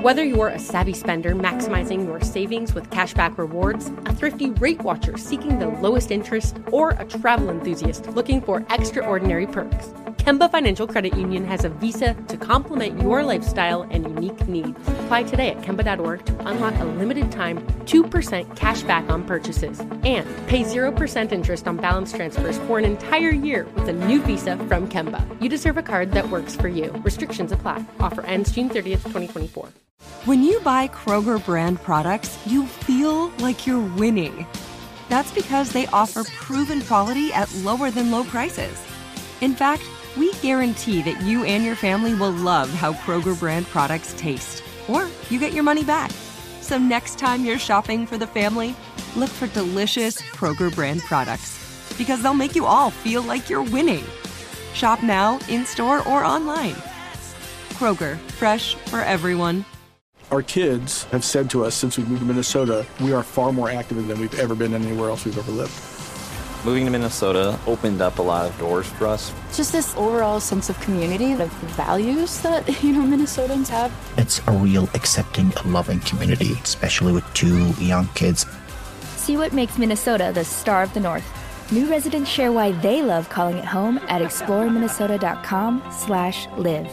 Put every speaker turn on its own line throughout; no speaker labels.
Whether you're a savvy spender maximizing your savings with cashback rewards, a thrifty rate watcher seeking the lowest interest, or a travel enthusiast looking for extraordinary perks, Kemba Financial Credit Union has a visa to complement your lifestyle and unique needs. Apply today at Kemba.org to unlock a limited time 2% cash back on purchases and pay 0% interest on balance transfers for an entire year with a new visa from Kemba. You deserve a card that works for you. Restrictions apply. Offer ends June 30th, 2024.
When you buy Kroger brand products, you feel like you're winning. That's because they offer proven quality at lower than low prices. In fact, we guarantee that you and your family will love how Kroger brand products taste, or you get your money back. So next time you're shopping for the family, look for delicious Kroger brand products, because they'll make you all feel like you're winning. Shop now, in-store, or online. Kroger, fresh for everyone.
Our kids have said to us since we moved to Minnesota, we are far more active than we've ever been anywhere else we've ever lived.
Moving to Minnesota opened up a lot of doors for us.
Just this overall sense of community, of values that, Minnesotans have.
It's a real accepting, loving community, especially with 2 young kids.
See what makes Minnesota the star of the North. New residents share why they love calling it home at exploreminnesota.com/live.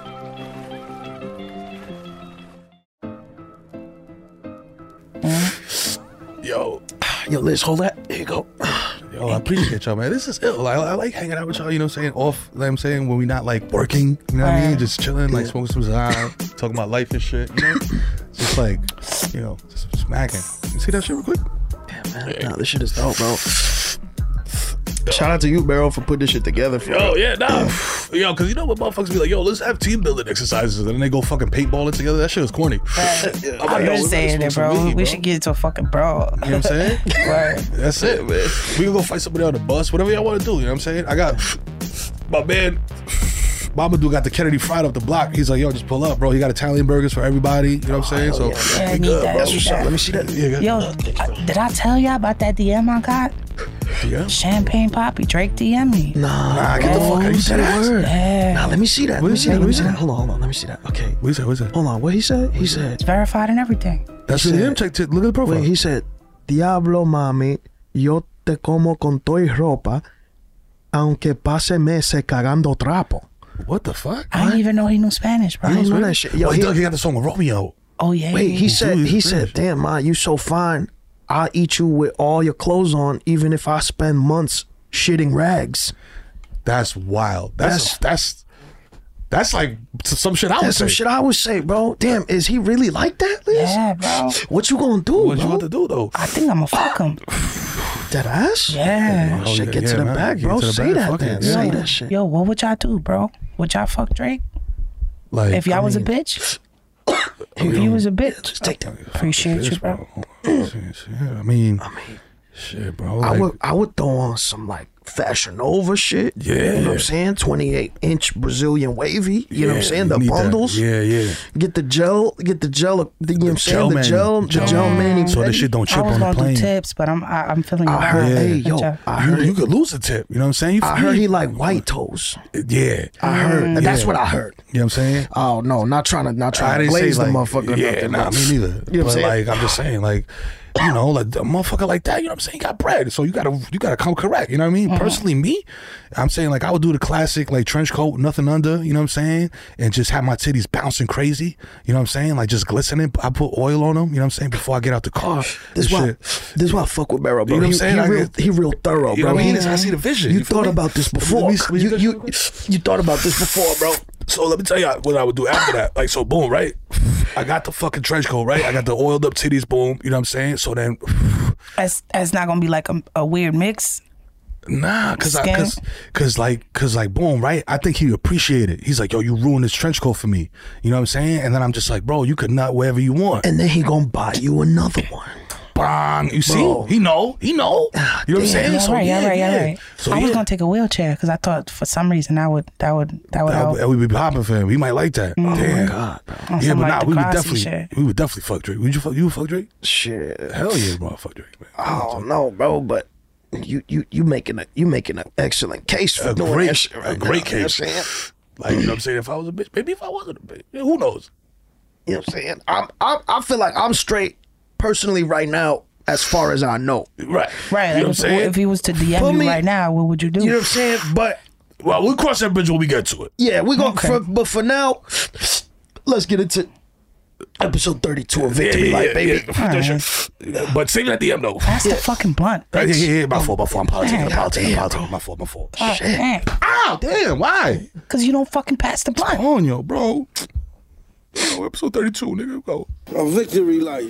Yo, Liz, hold that. Here you go. Yo, I appreciate y'all, man. This is ill. I like hanging out with y'all, off, when we not, working, what I mean? Just chilling, smoking some Zion, talking about life and shit, Just just smacking. You see that shit real quick?
Damn, man. Nah, this shit is dope, bro. Shout out to you, Barrel, for putting this shit together for
Yo, yeah, nah. Yo, because you know what motherfuckers be like, yo, let's have team building exercises, and then they go fucking paintballing together. That shit is corny.
I've been saying it, bro. We should get into a fucking brawl.
You know what I'm saying?
Right.
That's it, man. We can go fight somebody on the bus, whatever y'all want to do. You know what I'm saying? I got my man, Mamadou got the Kennedy Fried up the block. He's like, yo, just pull up, bro. He got Italian burgers for everybody. You know what I'm saying?
Yeah, I need that.
That's what's up. Let me see that.
Yo, did I tell y'all about that DM I got?
Yeah.
Champagne Poppy. Drake DM me.
Nah, get the fuck out of here.
Yeah.
Nah, let me see that. Let me see that. Hold on. Let me see that. Okay.
What is that?
Hold on. What he said? He said.
It's verified and everything.
That's him. Look at the profile.
Wait, he said, Diablo, mami, yo te como con toy ropa, aunque pase meses cagando trapo.
What the fuck?
I didn't even know he knew Spanish, bro.
I didn't know that shit. Yo,
he got the song with Romeo.
Oh, yeah.
Wait, he said, damn, ma, you so fine. I'll eat you with all your clothes on, even if I spend months shitting rags.
That's wild. That's like some shit I would say.
That's some shit I would say, bro. Damn, is he really like that, Liz?
Yeah, bro.
What you gonna do,
What you want to do, though?
I think I'm gonna fuck him.
That ass?
Yeah.
Oh, shit, get to the bag, bro. Say that, then. Say that shit.
Yo, what would y'all do, bro? Would y'all fuck Drake? If y'all was a bitch? If you was a bitch?
Just take that.
Appreciate you, bro.
I mean, shit, bro.
I would throw on some, Fashion Nova shit.
Yeah.
You know what I'm saying? 28-inch Brazilian wavy. You know what I'm saying? The bundles.
That. Yeah.
Get the gel, you know what I'm saying? The gel mani.
So this shit don't chip on the plane.
I was gonna do tips, but I'm feeling
I heard, I heard
you could lose a tip. You know what I'm saying?
I heard he like white toes.
Yeah.
I heard. That's what I heard.
You know what I'm saying?
Oh no, not trying to glaze the motherfucker.
Yeah, nah, me neither.
You know what I'm saying?
I'm just saying, a motherfucker like that, you know what I'm saying, got bread, so you gotta come correct, you know what I mean? Personally, me, I'm saying, I would do the classic, trench coat, nothing under, you know what I'm saying, and just have my titties bouncing crazy, you know what I'm saying, just glistening. I put oil on them, you know what I'm saying, before I get out the car.
This is why I fuck with Barrel, bro.
You know what I'm saying?
He real thorough, bro.
You know what I mean? I see the vision.
You thought about this before. You thought about this before, bro.
So let me tell you what I would do after that. So boom, right? I got the fucking trench coat, right? I got the oiled up titties, boom. You know what I'm saying? So then,
that's not gonna be a weird mix.
Nah, cause boom, right? I think he appreciated it. He's like, yo, you ruined this trench coat for me. You know what I'm saying? And then I'm just like, bro, you could nut wherever you want.
And then he gonna buy you another one.
Bang! You see? Bro. He know. You know what I'm saying?
Yeah, right. So I was gonna take a wheelchair because I thought for some reason that would help.
That would be popping for him. He might like that.
Oh
damn.
my god, bro.
Yeah, but we would definitely fuck Drake. You would fuck Drake?
Shit.
Hell yeah, bro, fuck Drake, man.
Oh no, bro, but you making an excellent case for doing that shit right
a great
now,
case.
You know what I'm saying?
You know what I'm saying? If I was a bitch, maybe if I wasn't a bitch, who knows?
You know what I'm saying? I feel like I'm straight personally right now, as far as I know.
Right.
Right.
You know what I'm saying?
If he was to DM you right now, what would you do?
You know what I'm saying? But
well, we'll cross that bridge when we get to it.
yeah, we're gonna. But for now, let's get into episode 32 of Victory Light, baby.
Yeah. But save it at the end though.
That's the fucking blunt.
Yeah. My fault. I'm politicking. My fault.
Shit.
Ow, damn. Why?
Because you don't fucking pass the blunt.
On yo, bro. Yo, episode 32, nigga. Go.
A Victory Light.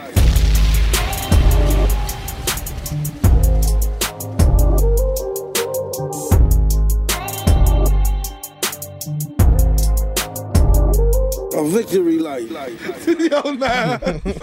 A Victory Light.
Yo, nah.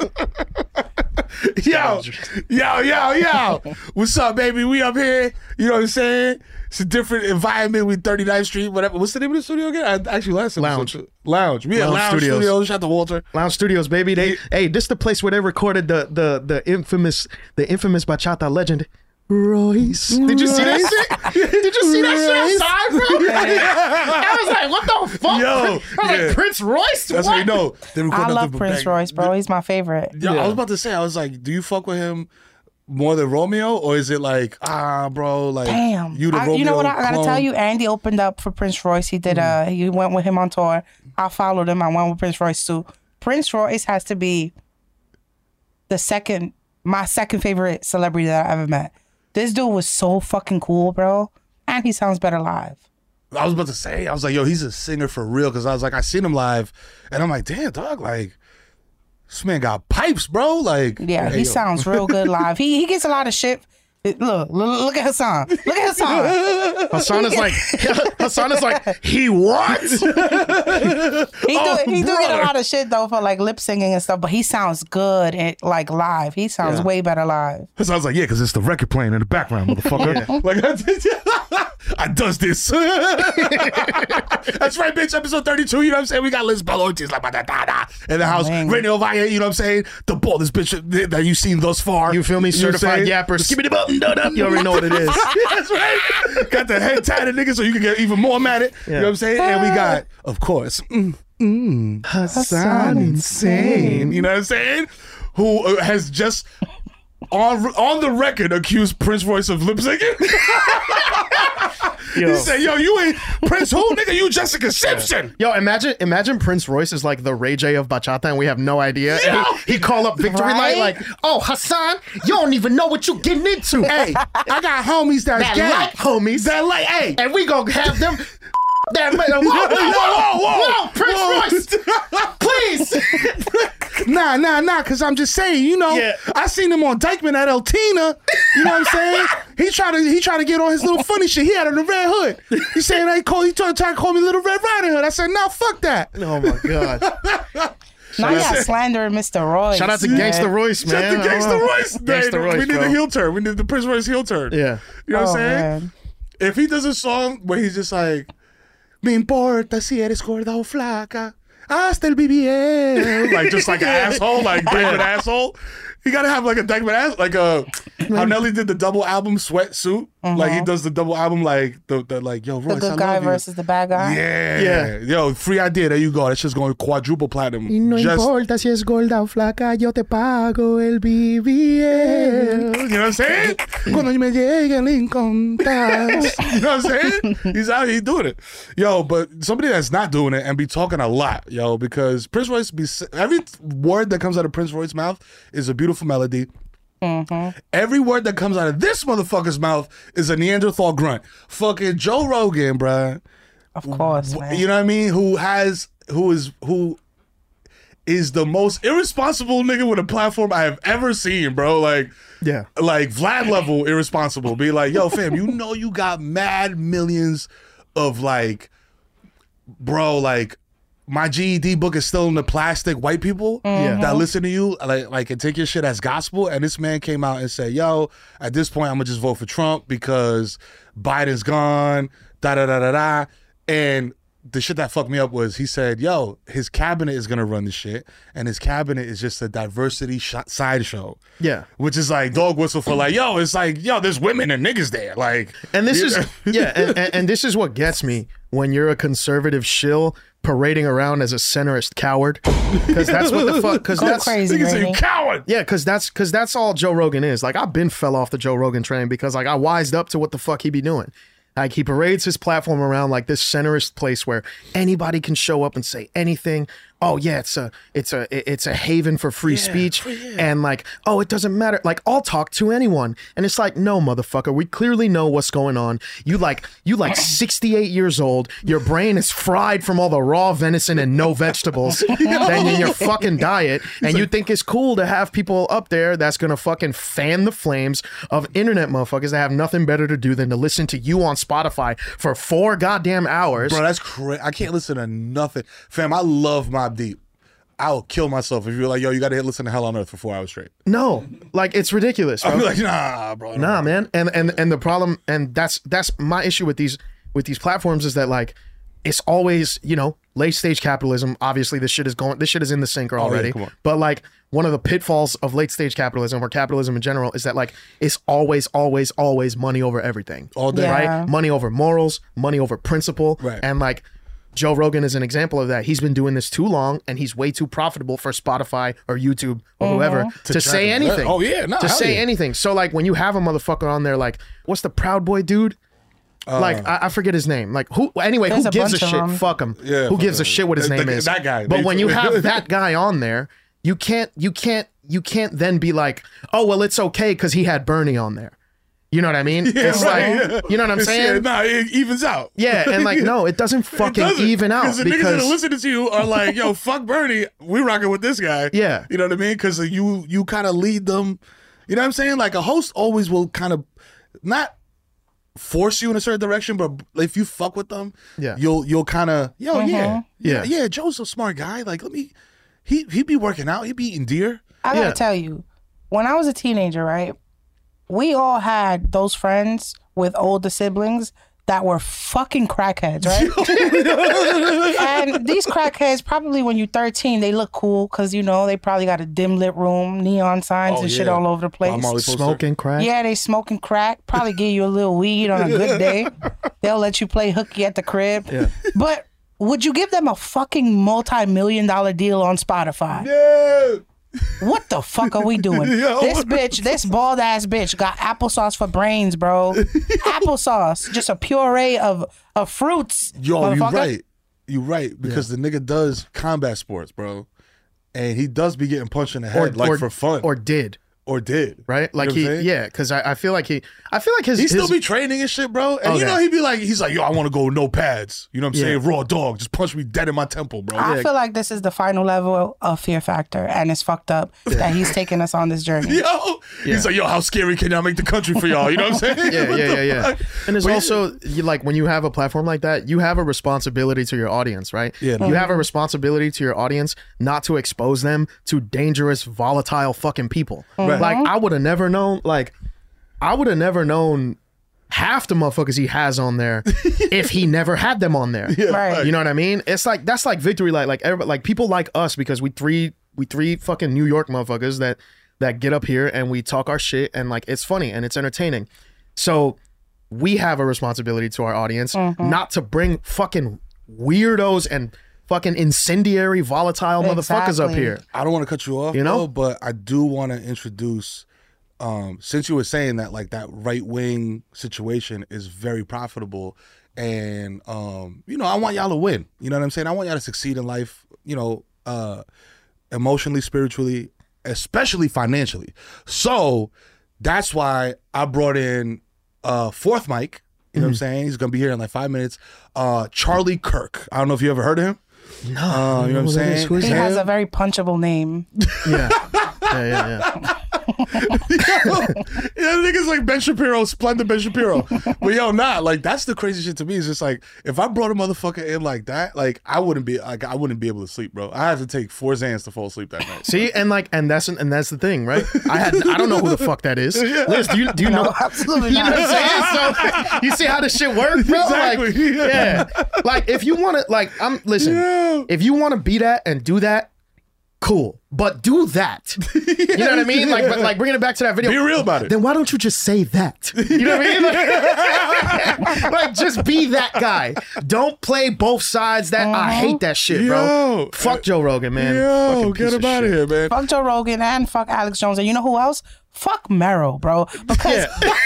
Yo. What's up, baby? We up here. You know what I'm saying? It's a different environment with 39th Street, whatever. What's the name of the studio again? Actually, last episode. Lounge. We at Lounge Studios. Shout out to Walter.
Lounge Studios, baby. Hey, this is the place where they recorded the infamous bachata legend, Royce. Did you see that shit? Did you see that shit outside, bro? I was like, what the fuck?
Yo,
I was like, Prince Royce?
That's what you know.
I love Prince Royce, bro. He's my favorite.
Yeah, I was about to say, I was like, do you fuck with him more than Romeo, or is it like, bro, like,
damn,
you the Romeo
you know what I gotta
clone?
tell you? Andy opened up for Prince Royce. He did he went with him on tour. I followed him. I went with Prince Royce too. Prince Royce has to be my second favorite celebrity that I ever met. This dude was so fucking cool, bro. And he sounds better live.
I was about to say, I was like, yo, he's a singer for real. Because I was like, I seen him live. And I'm like, damn, dog, like, this man got pipes, bro. Like,
yeah, he sounds real good live. He gets a lot of shit. Look at Hassan. Look at Hassan.
Hassan is like, he what?
He do get a lot of shit though for like lip singing and stuff, but he sounds good like live. He sounds way better live.
Hassan's like, yeah, because it's the record playing in the background, motherfucker. Like, I does this. That's right, bitch. Episode 32. You know what I'm saying? We got Liz Ortiz like in the house. Radio Vaya. You know what I'm saying? The ballest bitch that you've seen thus far.
You feel me? Certified yapper. Skippity button. You already know what it is.
That's right. Got the head tatted nigga so you can get even more mad at. You know what I'm saying? And we got, of course, Hassan Insane. You know what I'm saying? Who has just on the record accused Prince Royce of lip syncing. He said, yo, you ain't Prince who, nigga? You Jessica Simpson.
Yo, imagine Prince Royce is like the Ray J of bachata and we have no idea. And he call up Victory Light like, oh, Hassan, you don't even know what you getting into.
Hey, I got homies that
like homies.
That like, hey.
And we gonna have them. Whoa, Prince Royce, please.
Nah, because I'm just saying, you know, I seen him on Dykeman at El Tina. You know what I'm saying? He tried to get on his little funny shit. He had on the red hood. He saying he tried to call me Little Red Riding Hood. I said, no, fuck that.
Oh my God.
Now you got slandering Mr. Royce.
Shout out to Gangsta Royce, man.
Shout out to Gangsta Royce.
Gangsta Royce,
we need the heel turn. We need the Prince Royce heel turn.
Yeah.
You know what I'm saying?
Man.
If he does a song where he's just like, me importa si eres gorda o flaca, hasta el BBL. Like, just like an asshole, like Dykeman asshole. You gotta have like a Dykeman ass, like how Nelly did the double album Sweatsuit. Like he does the double album, like the like, yo, Royce,
the good guy versus the bad guy.
Yeah. Yo, free idea. There you go. That's just going quadruple platinum.
Y no importa si es gorda o flaca, yo te pago el BBL.
You know what I'm saying? Cuando me llegue el incontas. You know what I'm saying? He's out here doing it. Yo, but somebody that's not doing it and be talking a lot, yo, because Prince Royce every word that comes out of Prince Royce's mouth is a beautiful melody. Every word that comes out of this motherfucker's mouth is a Neanderthal grunt. Fucking Joe Rogan, bruh.
Of course, man.
You know what I mean? Who is the most irresponsible nigga with a platform I have ever seen, bro. Like Vlad level irresponsible. Be like, yo, fam, you know you got mad millions of like, bro, like, my GED book is still in the plastic white people that listen to you like and take your shit as gospel. And this man came out and said, yo, at this point, I'm gonna just vote for Trump because Biden's gone, da-da-da-da-da. And the shit that fucked me up was he said, yo, his cabinet is gonna run the shit, and his cabinet is just a diversity sideshow. Yeah. Which is like dog whistle for like, yo, it's like, yo, there's women and niggas there. Like,
and this is, and this is what gets me when you're a conservative shill parading around as a centrist coward, because that's what the fuck. Because that's
crazy,
you coward.
Yeah, because that's all Joe Rogan is. Like, I've been fell off the Joe Rogan train because like I wised up to what the fuck he be doing. Like, he parades his platform around like this centrist place where anybody can show up and say anything. Oh yeah, it's a haven for free speech, and like, oh, it doesn't matter. Like, I'll talk to anyone, and it's like, no, motherfucker, we clearly know what's going on. You like 68 years old. Your brain is fried from all the raw venison and no vegetables then in your fucking diet, and you think it's cool to have people up there that's gonna fucking fan the flames of internet motherfuckers that have nothing better to do than to listen to you on Spotify for 4 goddamn hours.
Bro, that's crazy. I can't listen to nothing. Fam, I love Mobb Deep. I'll kill myself if you're like, yo, you got to listen to Hell on Earth for 4 hours straight.
No, like, it's ridiculous, bro.
I'll be like, nah, bro.
Nah, man. And the problem, and that's my issue with these platforms is that, like, it's always, you know, late stage capitalism. Obviously, this shit is in the sinker already.
Yeah, come on.
But like, one of the pitfalls of late stage capitalism or capitalism in general is that, like, it's always money over everything.
All day.
Right? Money over morals, money over principle.
Right.
And like, Joe Rogan is an example of that. He's been doing this too long, and he's way too profitable for Spotify or YouTube or whoever to say anything.
Oh yeah, no,
to say anything. So like, when you have a motherfucker on there, like, what's the Proud Boy dude? Like, I forget his name. Like, who? Anyway, who gives a shit? Fuck him.
Yeah,
who gives a shit what his name is?
That guy.
But when you have that guy on there, you can't then be like, oh well, it's okay because he had Bernie on there. You know what I mean?
Yeah,
it's
right,
like, you know what I'm saying?
Nah, it evens out.
Yeah, and like, no, it doesn't fucking even out
the niggas that are listening to you are like, yo, fuck Bernie, we rocking with this guy.
Yeah.
You know what I mean? Because you kind of lead them. You know what I'm saying? Like, a host always will kind of not force you in a certain direction, but if you fuck with them, you'll kind of, yeah, Joe's a smart guy. Like, he be working out, he be eating deer.
I gotta tell you, when I was a teenager, right, we all had those friends with older siblings that were fucking crackheads, right? And these crackheads, probably when you're 13, they look cool because, you know, they probably got a dim lit room, neon signs and shit all over the place.
Smoking crack?
Yeah, they smoking crack. Probably give you a little weed on a good day. They'll let you play hooky at the crib. Yeah. But would you give them a fucking multi-million-dollar deal on Spotify?
Yeah.
What the fuck are we doing? This bald ass bitch got applesauce for brains, bro. Applesauce, just a puree of fruits.
Yo, you right because the nigga does combat sports, bro, and he does be getting punched in the head for fun,
or did.
Right?
Like,
you know
because I feel like he
still be training and shit, bro. And you know, he's like, yo, I want to go no pads. You know what I'm saying? Raw dog, just punch me dead in my temple, bro.
I feel like this is the final level of Fear Factor, and it's fucked up that he's taking us on this journey.
He's like, yo, how scary can y'all make the country for y'all? You know what I'm saying?
Yeah. And there's also, like, when you have a platform like that, you have a responsibility to your audience, right? Yeah. You have a responsibility to your audience not to expose them to dangerous, volatile fucking people. Like, I would have never known, half the motherfuckers he has on there if he never had them on there.
Right.
You know what I mean? It's like, that's like Victory Light. Like, everybody, like, people like us because we three fucking New York motherfuckers that get up here and we talk our shit and, like, it's funny and it's entertaining. So we have a responsibility to our audience not to bring fucking weirdos and fucking incendiary, volatile motherfuckers up here.
I don't want to cut you off, but I do want to introduce, since you were saying that, like, that right-wing situation is very profitable, and, you know, I want y'all to win. You know what I'm saying? I want y'all to succeed in life, you know, emotionally, spiritually, especially financially. So that's why I brought in fourth mic. You know what I'm saying? He's going to be here in like 5 minutes. Charlie Kirk. I don't know if you ever heard of him.
No,
you know what I'm saying?
He has a very punchable name.
Yeah.
Niggas like Ben Shapiro, splendid Ben Shapiro. But yo, like, that's the crazy shit to me. Is just like, if I brought a motherfucker in like that, like, I wouldn't be able to sleep, bro. I have to take 4 Xans to fall asleep that night.
See, and that's the thing, right? I don't know who the fuck that is. Liz, do you know?
No, absolutely
you
not.
know what I'm saying? So, you see how this shit works, bro?
Exactly.
Like, like, if you want to, like, if you want to be that and do that, cool, but do that. You know what I mean? Like bringing it back to that video.
Be real about it.
Then why don't you just say that? You know what I mean? Like just be that guy. Don't play both sides. I hate that shit, bro. Fuck Joe Rogan, man.
Yo, get him out of here, man.
Fuck Joe Rogan and fuck Alex Jones. And you know who else? Fuck Mero, bro. Because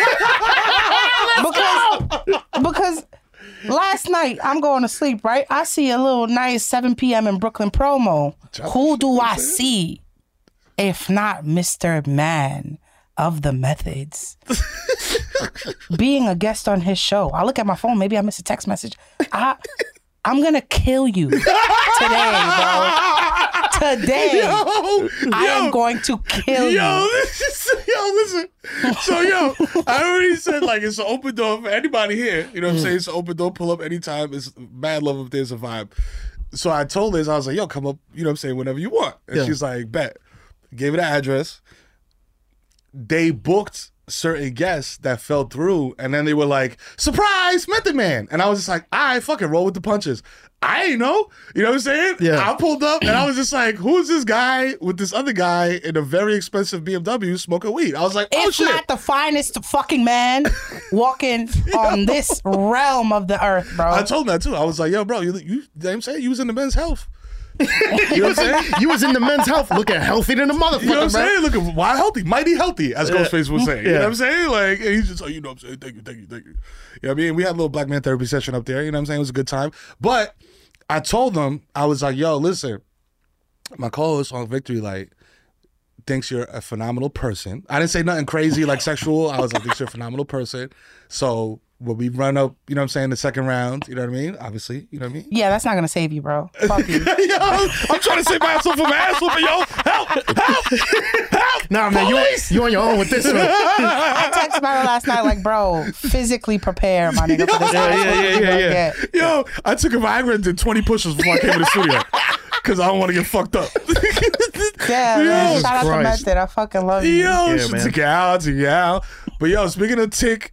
because last night I'm going to sleep, right? I see a little nice 7 p.m. in Brooklyn promo. Who do I see? If not Mr. Man of the Methods. Being a guest on his show. I look at my phone, maybe I missed a text message. I'm gonna kill you today, bro. Today, I am going to kill you.
Listen. So, I already said, like, it's an open door for anybody here. You know what I'm saying? It's an open door, pull up anytime. It's mad love if there's a vibe. So I told Liz, I was like, yo, come up, you know what I'm saying, whenever you want. And she's like, bet. Gave her the address. They booked certain guests that fell through, and then they were like, surprise, Method Man. And I was just like, all right, fucking roll with the punches. I ain't know. You know what I'm saying?
Yeah.
I pulled up, and I was just like, who's this guy with this other guy in a very expensive BMW smoking weed? I was like, oh,
if
shit.
not the finest fucking man walking on this realm of the earth, bro.
I told him that, too. I was like, yo, bro, you know what I'm saying? You was in the Men's Health. You know what I'm saying?
You was in the Men's Health looking healthy than a motherfucker,
You know what I'm
bro.
saying? Looking wild healthy, mighty healthy, as Ghostface was saying. You know
Yeah.
what I'm saying? Like, and he's just like, you know what I'm saying? Thank you. You know what I mean? We had a little black man therapy session up there. You know what I'm saying? It was a good time. But I told them, I was like, yo, listen, my co-host on Victory, like, thinks you're a phenomenal person. I didn't say nothing crazy, like sexual. I was like, thinks you're a phenomenal person. So when we run up, you know what I'm saying, the second round, you know what I mean? Obviously, you know what I mean?
Yeah, that's not gonna save you, bro. Fuck you.
Yo, I'm trying to save myself from an ass whooping, yo. Help!
Nah, man, you on your own with this one.
I texted Mero last night, like, bro, physically prepare, my nigga, for this.
Yeah.
Yo, I took a Viagra and did 20 pushes before I came to the studio. Because I don't want to get fucked up.
Yeah, man.
Jesus
Shout out to
Christ.
Method. I fucking love you.
Yo,
Yeah,
shit,
man.
take it out. But yo, speaking of tick,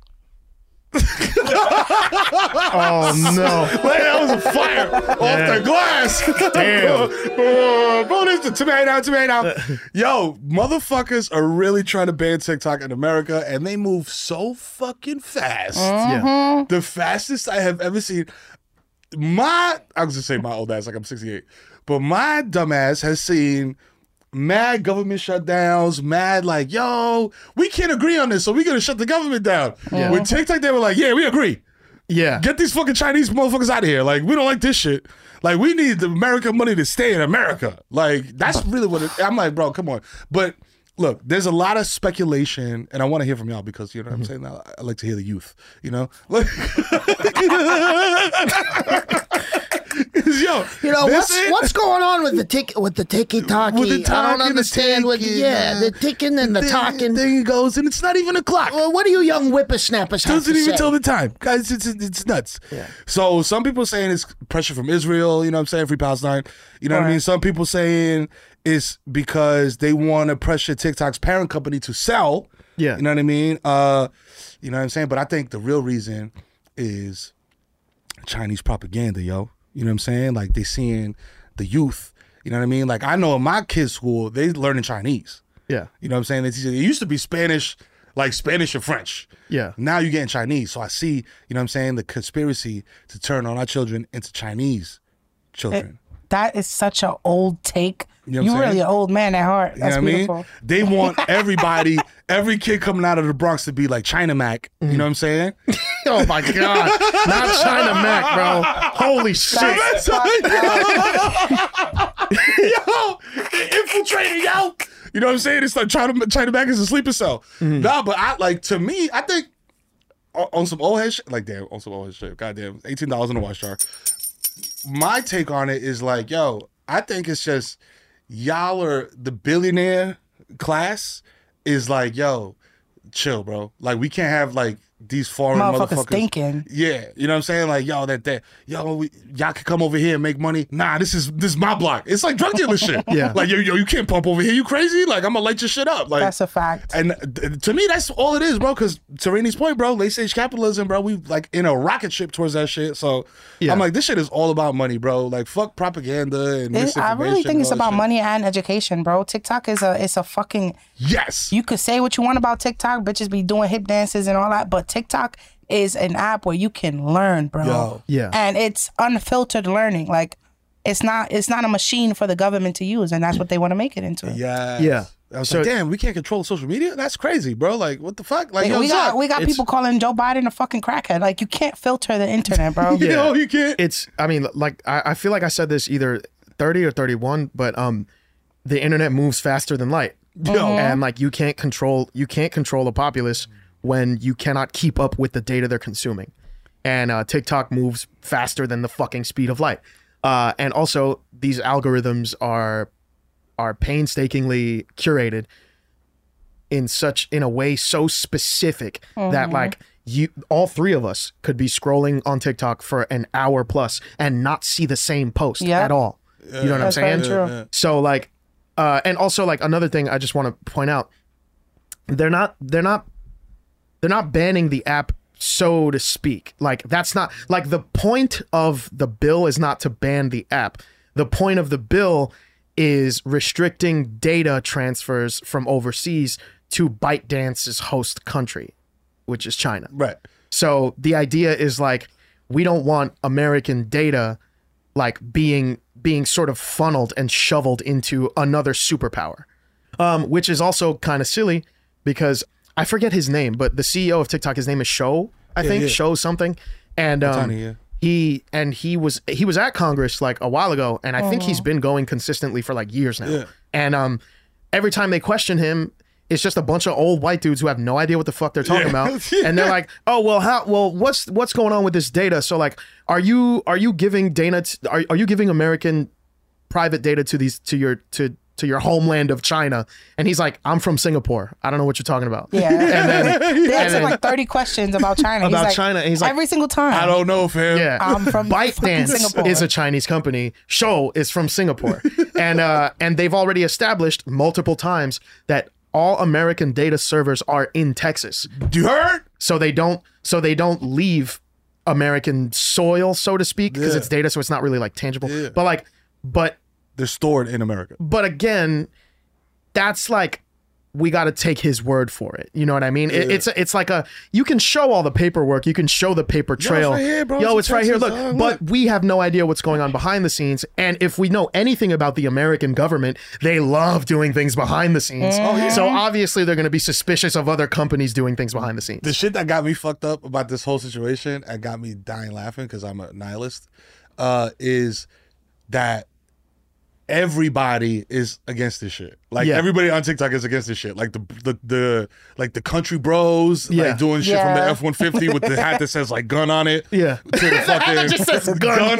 Oh, no.
man, that was a fire off the glass.
Damn.
Bro, this the tomato. Yo, motherfuckers are really trying to ban TikTok in America, and they move so fucking fast.
Yeah.
The fastest I have ever seen. I was gonna say my old ass, like I'm 68, but my dumb ass has seen mad government shutdowns, mad like, yo, we can't agree on this, so we're gonna shut the government down.
Yeah.
With TikTok, they were like, yeah, we agree.
Yeah.
Get these fucking Chinese motherfuckers out of here. Like, we don't like this shit. Like, we need the American money to stay in America. Like, that's really what I'm like, bro, come on. But look, there's a lot of speculation, and I want to hear from y'all because, you know what I'm saying? I like to hear the youth, you know? Like, yo,
You know
this
what's going on with the TikTok?
with the
I don't
talking,
understand what.
ticking,
Yeah, the ticking and the talking.
There he goes, and it's not even a clock.
Well, what do you young whippersnappers have
Doesn't
to
even
say?
tell the time. Guys, it's nuts.
Yeah.
So some people saying it's pressure from Israel, you know what I'm saying, Free Palestine. You know what I mean? Some people saying it's because they want to pressure TikTok's parent company to sell.
Yeah.
You know what I mean? You know what I'm saying? But I think the real reason is Chinese propaganda, yo. You know what I'm saying? Like, they seeing the youth. You know what I mean? Like, I know in my kids' school, they learning Chinese.
Yeah.
You know what I'm saying? It used to be Spanish, like Spanish and French.
Yeah.
Now you're getting Chinese. So I see, you know what I'm saying, the conspiracy to turn all our children into Chinese children.
That is such an old take.
You know what I'm
You're really
saying?
an old man at heart.
You know
That's
what I mean?
beautiful.
They want everybody, every kid coming out of the Bronx to be like China Mac. You know what I'm saying?
Oh, my God. Not China Mac, bro. Holy shit.
Yo, they infiltrating, yo. You know what I'm saying? It's like China Mac is a sleeper cell. Nah, but to me, I think on some old head shit, like, damn, on some old head shit, goddamn, $18 in the wash jar. My take on it is like, yo, I think it's just y'all are the billionaire class is like, yo, chill, bro. Like, we can't have like these foreign
Motherfuckers
motherfuckers
thinking.
Yeah, you know what I'm saying? Like, yo, y'all can come over here and make money. Nah, this is my block. It's like drug dealer shit.
Yeah.
Like, yo, you can't pump over here. You crazy? Like, I'm gonna light your shit up. Like,
That's a fact.
And to me, that's all it is, bro. Because to Rainey's point, bro, late stage capitalism, bro, we like in a rocket ship towards that shit. So I'm like, this shit is all about money, bro. Like, fuck propaganda and misinformation.
I really think it's
and all that
about
shit.
money and education, bro. TikTok is a fucking
yes.
You could say what you want about TikTok, bitches be doing hip dances and all that, but TikTok is an app where you can learn, bro.
Yo.
Yeah.
And it's unfiltered learning. Like it's not a machine for the government to use, and that's what they want to make it into.
Yeah. I was like, damn, we can't control social media? That's crazy, bro. Like, what the fuck? Like,
we got people calling Joe Biden a fucking crackhead. Like, you can't filter the internet, bro.
Yo, you can't.
It's, I mean, like, I feel like I said this either 30 or 31, but the internet moves faster than light. And like, you can't control the populace when you cannot keep up with the data they're consuming. And TikTok moves faster than the fucking speed of light. And also, these algorithms are painstakingly curated in a way so specific that like all three of us could be scrolling on TikTok for an hour plus and not see the same post at all. You know what I'm saying?
Very true.
So like, and also like another thing I just want to point out, they're not banning the app, so to speak. Like that's not like the point of the bill is not to ban the app. The point of the bill is restricting data transfers from overseas to ByteDance's host country, which is China.
Right.
So the idea is like, we don't want American data like being sort of funneled and shoveled into another superpower, which is also kind of silly because I forget his name, but the CEO of TikTok, his name is Shou, I think, Shou something. And he was at Congress like a while ago, and I think he's been going consistently for like years now.
Yeah.
And every time they question him, it's just a bunch of old white dudes who have no idea what the fuck they're talking about, and they're like, "Oh well, what's going on with this data? So like, are you giving data? Are you giving American private data to your homeland of China?" And he's like, "I'm from Singapore. I don't know what you're talking about."
Yeah.
And
they asked him like 30 questions about China.
China, and he's like,
every single time.
I don't know, fam.
Yeah,
I'm from
ByteDance
Singapore.
is a Chinese company. Shou is from Singapore, and they've already established multiple times that all American data servers are in Texas.
You heard?
So they don't leave American soil, so to speak, because it's data, so it's not really like tangible.
Yeah.
But
They're stored in America.
But again, that's like, we got to take his word for it. You know what I mean? It's like you can show all the paperwork. You can show the paper trail.
It's right here, bro.
Yo, it's right here.
Texas,
Look, but we have no idea what's going on behind the scenes. And if we know anything about the American government, they love doing things behind the scenes. So obviously they're going to be suspicious of other companies doing things behind the scenes.
The shit that got me fucked up about this whole situation and got me dying laughing because I'm a nihilist is that everybody is against this shit. Like everybody on TikTok is against this shit. Like the country bros like doing shit from the F-150 with the hat that says like gun on it.
Yeah.
To the fucking
That just says gun.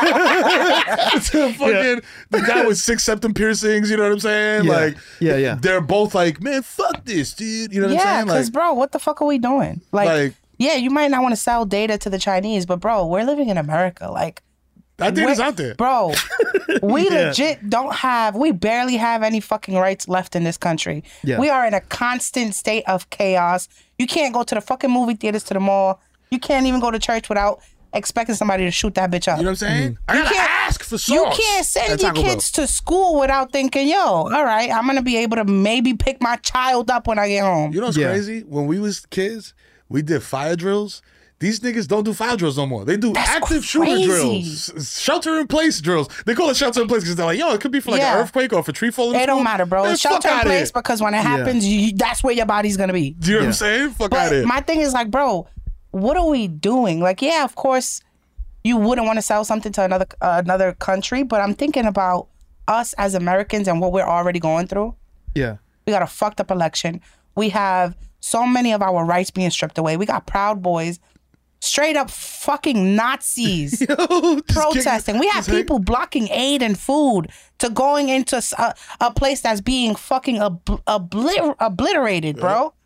To fucking the guy with 6 septum piercings, you know what I'm saying?
Yeah.
Like
Yeah.
they're both like, man, fuck this, dude. You know what I'm
Yeah,
saying?
because
Like,
bro, what the fuck are we doing? Like, yeah, you might not want to sell data to the Chinese, but bro, we're living in America. Like,
that data's out there.
Bro, we legit we barely have any fucking rights left in this country.
Yeah.
We are in a constant state of chaos. You can't go to the fucking movie theaters, to the mall. You can't even go to church without expecting somebody to shoot that bitch up.
You know what I'm saying? I gotta ask for sauce.
You can't send your kids to school without thinking, yo, all right, I'm going to be able to maybe pick my child up when I get home.
You know what's crazy? When we was kids, we did fire drills. These niggas don't do fire drills no more. They do active shooter drills, shelter in place drills. They call it shelter in place because they're like, yo, it could be for like an earthquake or for a tree falling.
It don't matter, bro. It's shelter in place because when it happens, that's where your body's gonna be.
Do you know what I'm saying? Fuck out of here.
My thing is like, bro, what are we doing? Like, yeah, of course, you wouldn't want to sell something to another country, but I'm thinking about us as Americans and what we're already going through.
Yeah,
we got a fucked up election. We have so many of our rights being stripped away. We got Proud Boys. Straight up fucking Nazis protesting. We have people blocking aid and food to going into a place that's being fucking obliterated, bro.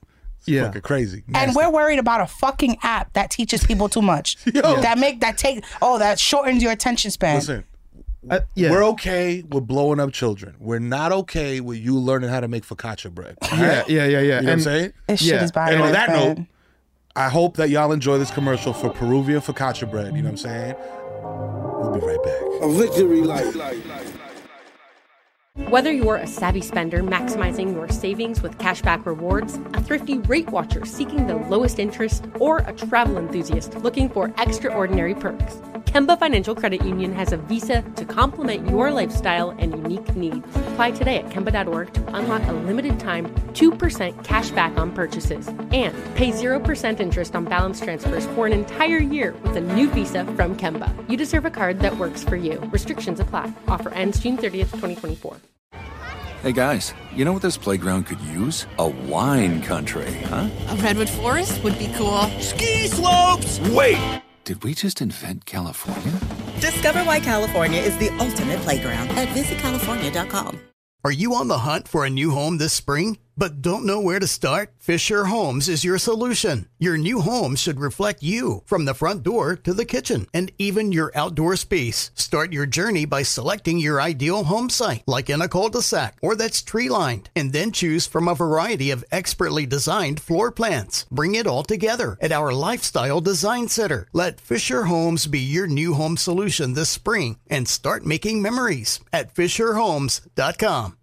It's fucking crazy.
And we're worried about a fucking app that teaches people too much. That shortens your attention span.
Listen, we're okay with blowing up children. We're not okay with you learning how to make focaccia bread. Right?
Yeah.
You know what I'm saying?
This shit is bad.
And on that note, I hope that y'all enjoy this commercial for Peruvian focaccia bread. You know what I'm saying? We'll be right back.
A victory light.
Whether you're a savvy spender maximizing your savings with cashback rewards, a thrifty rate watcher seeking the lowest interest, or a travel enthusiast looking for extraordinary perks, Kemba Financial Credit Union has a visa to complement your lifestyle and unique needs. Apply today at Kemba.org to unlock a limited time 2% cash back on purchases and pay 0% interest on balance transfers for an entire year with a new visa from Kemba. You deserve a card that works for you. Restrictions apply. Offer ends June 30th, 2024.
Hey guys, you know what this playground could use? A wine country, huh?
A redwood forest would be cool.
Ski slopes! Wait! Did we just invent California?
Discover why California is the ultimate playground at visitcalifornia.com.
Are you on the hunt for a new home this spring, but don't know where to start? Fisher Homes is your solution. Your new home should reflect you, from the front door to the kitchen, and even your outdoor space. Start your journey by selecting your ideal home site, like in a cul-de-sac or that's tree-lined, and then choose from a variety of expertly designed floor plans. Bring it all together at our Lifestyle Design Center. Let Fisher Homes be your new home solution this spring and start making memories at FisherHomes.com.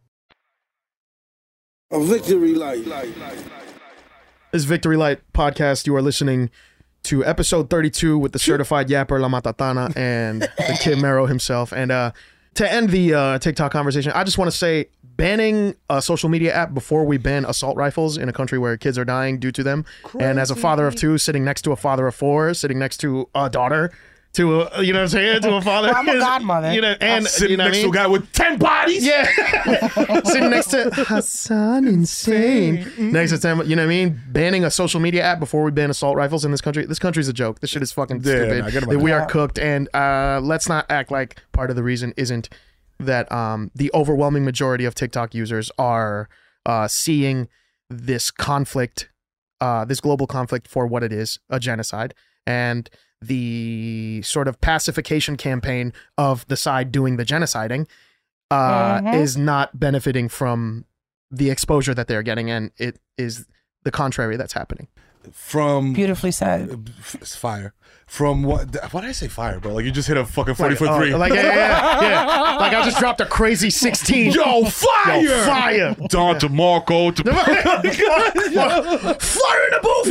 A victory light.
This Victory Light podcast, you are listening to episode 32 with the certified yapper La Matatana and the Kid Mero himself. And to end the TikTok conversation, I just want to say banning a social media app before we ban assault rifles in a country where kids are dying due to them. Crazy. And as a father of two, sitting next to a father of four, sitting next to a daughter, to a, you know what I'm saying, to a father.
Well, I'm a godmother.
You know, and
sitting
you know
next to a guy with 10 bodies.
Yeah. Sitting next to Hassan Insane. Next to 10, you know what I mean? Banning a social media app before we ban assault rifles in this country. This country's a joke. This shit is fucking stupid. We are cooked, and let's not act like part of the reason isn't that the overwhelming majority of TikTok users are seeing this conflict, this global conflict for what it is, a genocide, and the sort of pacification campaign of the side doing the genociding is not benefiting from the exposure that they're getting, and it is the contrary that's happening.
From
beautifully said.
It's fire. From what did I say fire, bro? Like you just hit a fucking 40 foot three.
Like yeah. Like I just dropped a crazy 16.
Yo, fire!
Yo, fire!
Don DeMarco.
Fire in the booth!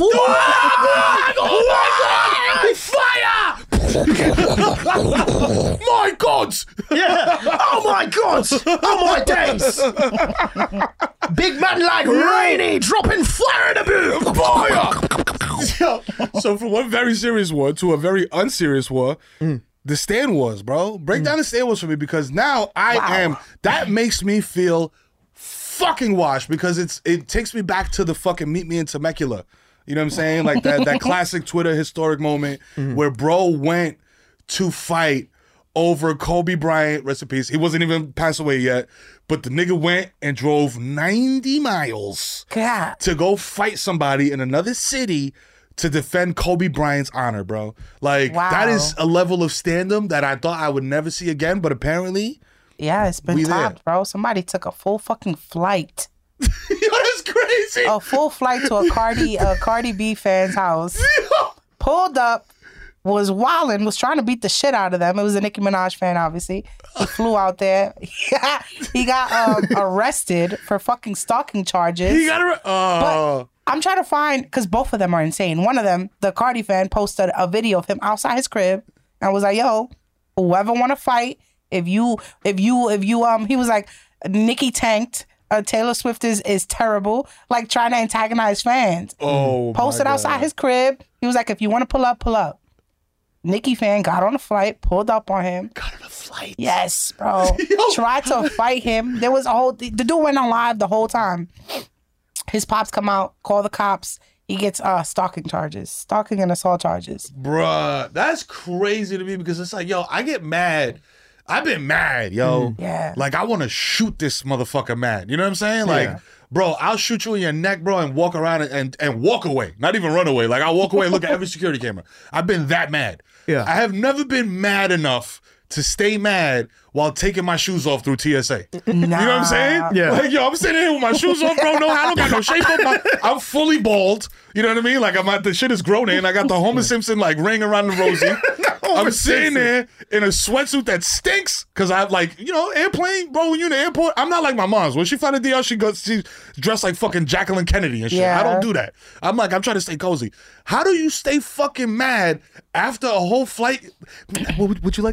Fire! My God!
Yeah! Oh my God! Oh my days! Big man like Rainy dropping fire in the booth!
Fire! So from one very serious war to a very unserious war, the Stan Wars, bro. Break down the Stan Wars for me, because now that makes me feel fucking washed, because it takes me back to the fucking Meet Me in Temecula. You know what I'm saying? Like that classic Twitter historic moment where bro went to fight over Kobe Bryant, rest in peace. He wasn't even passed away yet, but the nigga went and drove 90 miles to go fight somebody in another city to defend Kobe Bryant's honor, bro. Like, that is a level of stand-up that I thought I would never see again, but apparently...
Yeah, it's been topped, bro. Somebody took a full fucking flight.
Yo, that's crazy.
A full flight to a Cardi B fan's house. Pulled up, was wilding, was trying to beat the shit out of them. It was a Nicki Minaj fan, obviously. He flew out there. He got arrested for fucking stalking charges.
He got
But I'm trying to find, because both of them are insane. One of them, the Cardi fan, posted a video of him outside his crib and was like, yo, whoever want to fight, if you, he was like, Nicki tanked. Taylor Swift is terrible, like trying to antagonize fans.
Oh,
posted outside his crib. He was like, if you want to pull up, pull up. Nicki fan got on a flight, pulled up on him.
Got on a flight?
Yes, bro. Tried to fight him. There was the dude went on live the whole time. His pops come out, call the cops. He gets stalking and assault charges.
Bruh, that's crazy to me, because it's like, yo, I get mad.
I've been mad, yo.
Yeah.
Like, I want to shoot this motherfucker mad. You know what I'm saying? Like, bro, I'll shoot you in your neck, bro, and walk around and walk away. Not even run away. Like, I'll walk away and look at every security camera. I've been that mad.
Yeah.
I have never been mad enough to stay mad while taking my shoes off through TSA. You know what I'm saying?
Yeah.
Like, yo, I'm sitting here with my shoes off, bro. No, I don't got no shape up. I'm fully bald. You know what I mean? Like, the shit is grown in. I got the Homer Simpson, like, ring around the Rosie. I'm sitting there in a sweatsuit that stinks because I have, like, you know, airplane, bro, when you're in the airport, I'm not like my mom's. When she fly to DR, she's dressed like fucking Jacqueline Kennedy and shit.
Yeah.
I don't do that. I'm trying to stay cozy. How do you stay fucking mad after a whole flight? Would you like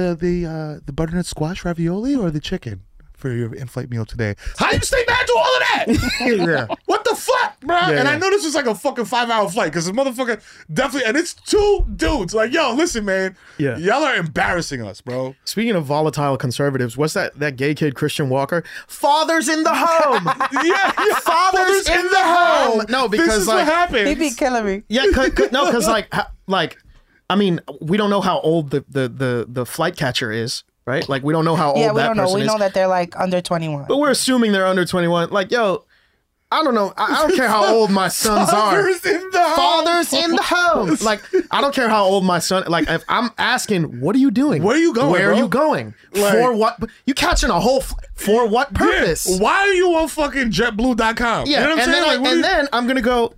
the butternut squash ravioli or the chicken for your in-flight meal today? How do you stay mad to all of that?
Yeah.
What the fuck, bro?
Yeah,
and
yeah.
I know this was like a fucking 5-hour flight because the motherfucker definitely, and it's 2 dudes. Like, yo, listen, man.
Yeah.
Y'all are embarrassing us, bro.
Speaking of volatile conservatives, what's that gay kid Christian Walker? Fathers in the home.
yeah.
Fathers in the home. No, because
this is
like
what happens.
He be killing me.
yeah, because like I mean, we don't know how old the flight catcher is, right? Like we don't know how old
Yeah, we
that
don't know.
person
We
is.
know that they're like under 21.
But we're assuming they're under 21. Like, yo, I don't know. I don't care how old my sons are.
Fathers in the home.
Fathers in the home. Like, I don't care how old my son. Like, if I'm asking, what are you doing?
Where are you going,
Where
bro?
are you going?
Like-
For what? You catching a whole. For what purpose?
Yeah. Why are you on fucking JetBlue.com?
Yeah,
You know what I'm
and
saying?
then,
Like,
then I'm gonna go.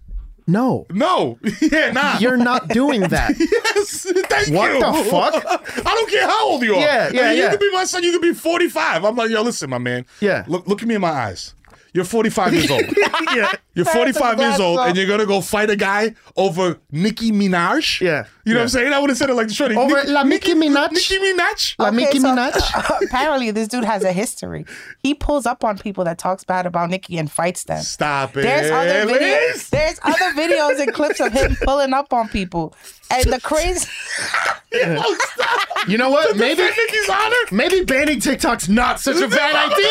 No,
yeah, nah.
you're not doing that.
Yes, thank you.
What the fuck?
I don't care how old you are.
Yeah, yeah,
Like, you
yeah.
could be my son. You could be 45. I'm like, yo, listen, my man.
Yeah.
Look at me in my eyes. You're 45 years old.
Yeah.
You're 45 years old, and you're gonna go fight a guy over Nicki Minaj.
Yeah.
You know
Yeah.
what I'm saying? I would have said it like the shorty.
Over La Nicki Minaj.
Nicki Minaj.
La Nicki Minaj.
Apparently, this dude has a history. He pulls up on people that talks bad about Nicki and fights them.
Stop it.
There's other
Liz.
videos. There's other videos and clips of him pulling up on people. And the crazy.
Yo, stop.
You know what?
To
Maybe
defend Nicki's honor.
maybe banning TikTok's not such a bad idea.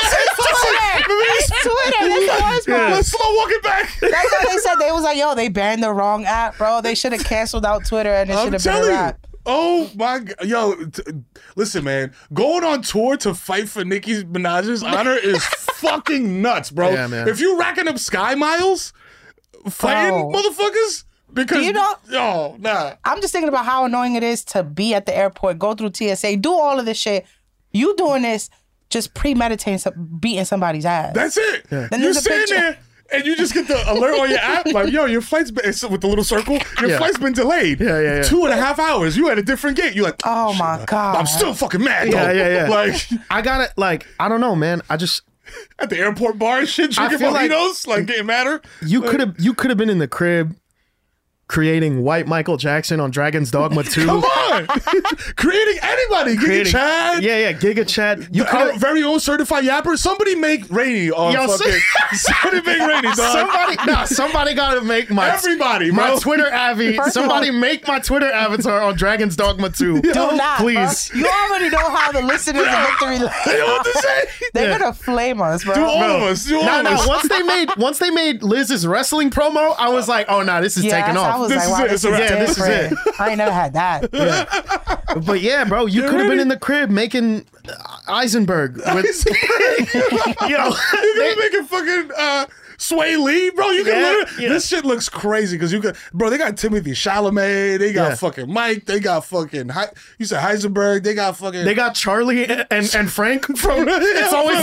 It's Twitter. That's the worst part.
Let's slow walk it back.
That's what they said. They was like, yo, they banned the wrong app, bro. They should have canceled out Twitter and it
I'm
should have been a
telling you.
wrap.
Oh my God. Yo, listen, man. Going on tour to fight for Nicki Minaj's honor is fucking nuts, bro.
Yeah, man.
If you racking up Sky Miles fighting
Bro.
motherfuckers, because
You know-
yo, nah.
I'm just thinking about how annoying it is to be at the airport, go through TSA, do all of this shit. You doing this just premeditating beating somebody's ass.
That's it.
Then
You
there's a
sitting
picture.
there and you just get the alert on your app, like, yo, your flight's been, it's with the little circle, your
Yeah.
flight's been delayed.
Yeah, yeah, yeah.
2.5 hours. You at a different gate. You like,
Oh my God.
I'm still fucking mad,
Yeah,
though.
yeah, yeah.
Like,
I got it. Like, I don't know, man. I just
at the airport bar and shit, drinking
feel like-
mojitos, like getting madder.
you could have been in the crib creating white Michael Jackson on Dragon's Dogma 2.
Come on. Creating anybody. Giga Chad.
Yeah, Giga Chad. You
Our
could
very own certified yapper. Somebody make Rainy on
Yo,
fucking. Somebody make Rainy, dog.
somebody gotta make my
Everybody,
my
bro.
Twitter
First of
somebody
all-
make my Twitter avatar on Dragon's Dogma 2.
Do not,
please.
bro. You already know how the listeners of Victory Lane
You know what to say?
They're
Yeah.
gonna flame us, bro.
Do all of us. Do all
No,
of
no.
us.
Once they made Liz's wrestling promo, I was like, oh no, this is taking
I
off.
was
This
like,
is
wow,
it.
this
It's a
is
wrap.
Yeah, this is
different. I ain't never had that.
But yeah, bro, you
Get
could have been
ready.
in the crib making Eisenberg with
You're gonna make it fucking Sway Lee, bro. You can
Yeah,
literally,
yeah.
this shit looks crazy because you could, bro. They got Timothy Chalamet, they got
Yeah.
fucking Mike, they got fucking you said Heisenberg, they got fucking
They got Charlie and Frank from It's Always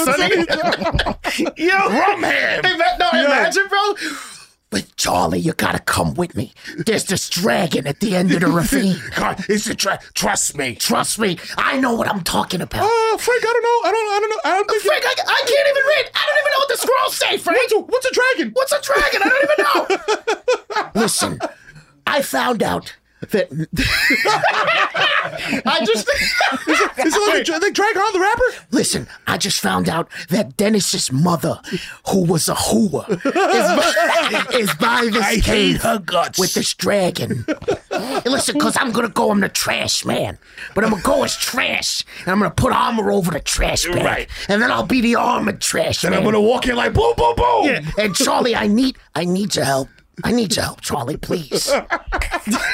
Sunny. Yo,
Rumham.
Imagine, bro.
But Charlie, you gotta come with me. There's this dragon at the end of the ravine.
God, it's a trust me.
Trust me, I know what I'm talking about.
Frank, I don't know. I don't think
Frank, I can't even read. I don't even know what the scrolls say, Frank.
What's a dragon?
What's a dragon? I don't even know. Listen, I found out that
I just
Is it like Dragon the rapper?
Listen, I just found out that Dennis's mother, who was a hooah, is by this
I
cave
hate her guts.
with this dragon. Listen, because I'm going to go, I'm the trash man. But I'm going to go as trash. And I'm going to put armor over the trash bag.
Right.
And then I'll be the armored trash
Then
man.
I'm gonna walk in like boom, boom, boom.
Yeah. And Charlie, I need your help. I need your help, Charlie, please.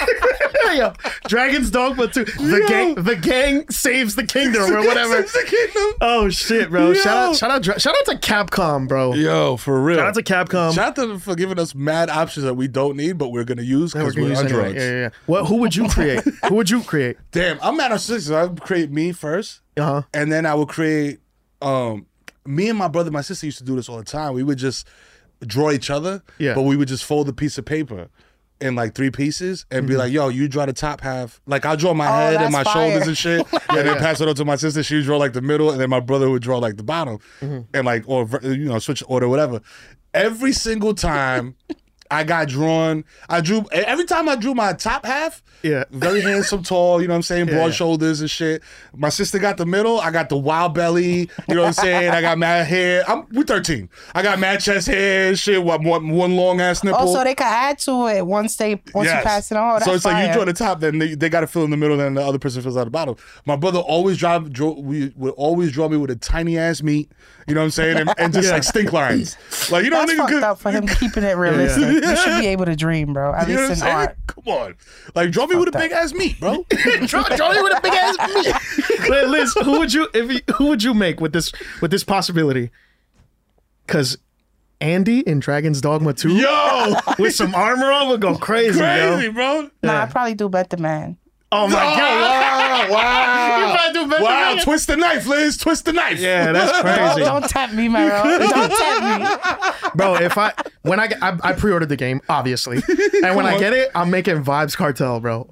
Yo, Dragon's Dogma 2. The gang saves the kingdom or whatever.
Saves the kingdom.
Oh shit, bro.
Yo.
Shout out to Capcom, bro.
Yo, for real.
Shout out to Capcom.
Shout out to them for giving us mad options that we don't need, but we're gonna use because we're on drugs.
Yeah. Well, who would you create? Who would you create?
Damn, I'm mad at sisters. I would create me first, and then I would create. Me and my brother, my sister used to do this all the time. We would just draw each other, but we would just fold a piece of paper in like 3 pieces and be like, yo, you draw the top half. Like I'll draw my head and my shoulders and shit, and then pass it on to my sister. She would draw like the middle, and then my brother would draw like the bottom, and like, or switch order, whatever. Every single time I got drawn, every time I drew my top half, very handsome, tall, you know what I'm saying, broad shoulders and shit. My sister got the middle, I got the wild belly, you know what I'm saying, I got mad hair. We're 13. I got mad chest hair and shit, one long ass nipple.
Oh, so they could add to it once you pass it on.
So it's like you draw the top, then they got to fill in the middle, then the other person fills out the bottom. My brother always would always draw me with a tiny ass meat, you know what I'm saying, and just like stink lines. Like, you know,
that's fucked up for him keeping it realistic. You should be able to dream, bro. At least in art.
Come on. Like, draw me with a big ass meat, bro.
draw me with a big ass meat. But Liz, who would you make with this possibility? Because Andy in Dragon's Dogma 2,
yo,
with some armor on, would go crazy,
bro.
Nah, I'd probably do Bet the Man.
Oh my God!
Wow!
You probably do Bet the Man.
Twist the knife, Liz. Twist the knife.
Yeah, that's crazy.
Don't tempt me, Mero. Don't tempt me,
bro. I pre-ordered the game, obviously, and when I get it, I'm making Vibes Cartel, bro.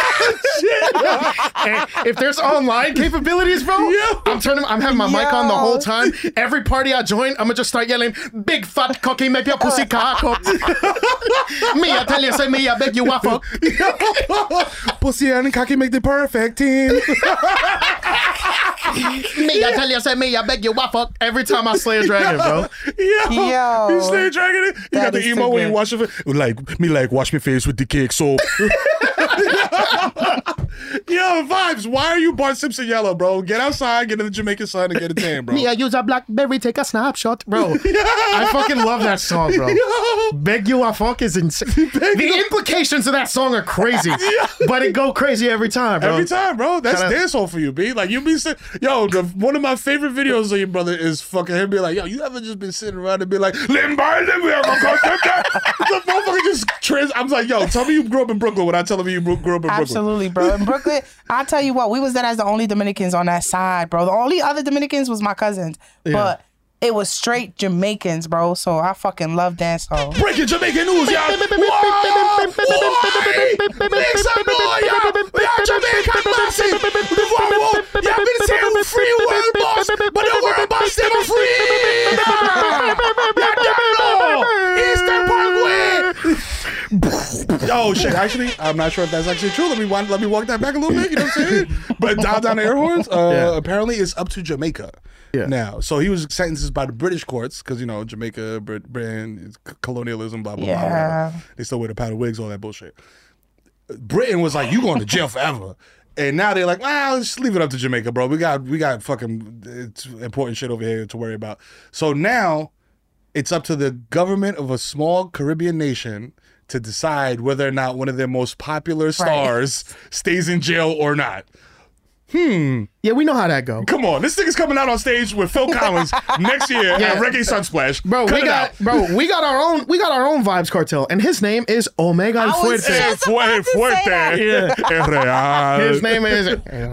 And if there's online capabilities, bro, I'm having my mic on the whole time. Every party I join, I'm gonna just start yelling, "Big fat cocky, make your pussy cock up." Me, I tell you, say me, I beg you, waffle.
Pussy and cocky make the perfect team.
Me, I tell you, say me, I beg you, waffle. Every time I slay a dragon, bro.
Yo,
you slay a dragon. You got the emo when you wash your face. Like wash my face with the cake soap. Yo, Vibes, why are you Bart Simpson yellow, bro? Get outside, get in the Jamaican sun, and get a tan, bro.
Me, I use a BlackBerry, take a snapshot, bro. I fucking love that song, bro. Beg you, I fuck is insane. The implications of that song are crazy, but it go crazy every time, bro.
Every time, bro. That's dancehall for you, B. Like, you be sitting, one of my favorite videos of your brother is fucking him be like, yo, you ever just been sitting around and be like, the motherfucker just I'm like, yo, tell me you grew up in Brooklyn when I tell him you grew up in Brooklyn.
Absolutely, bro. In Brooklyn, I'll tell you what, we was there as the only Dominicans on that side, bro. The only other Dominicans was my cousins, but it was straight Jamaicans, bro. So I fucking love dancehall.
Breaking Jamaican news, y'all. Make some noise, y'all. We are Jamaican massive. Y'all been saying free world boss, but the world boss them free. Eastern Parkway. Oh shit! Actually, I'm not sure if that's actually true. Let me walk that back a little bit. You know what I'm saying? But dial down the air horns. Apparently, it's up to Jamaica now. So he was sentenced by the British courts because Jamaica, Britain, colonialism, blah blah blah. They still wear the powder wigs, all that bullshit. Britain was like, you going to jail forever. And now they're like, let's leave it up to Jamaica, bro. We got fucking important shit over here to worry about. So now it's up to the government of a small Caribbean nation to decide whether or not one of their most popular stars stays in jail or not.
Yeah, we know how that go.
Come on, this nigga's coming out on stage with Phil Collins next year at Reggae Sunsplash.
Bro, we got our own Vibes Cartel, and his name is Omega El Fuerte.
Fuerte.
His name is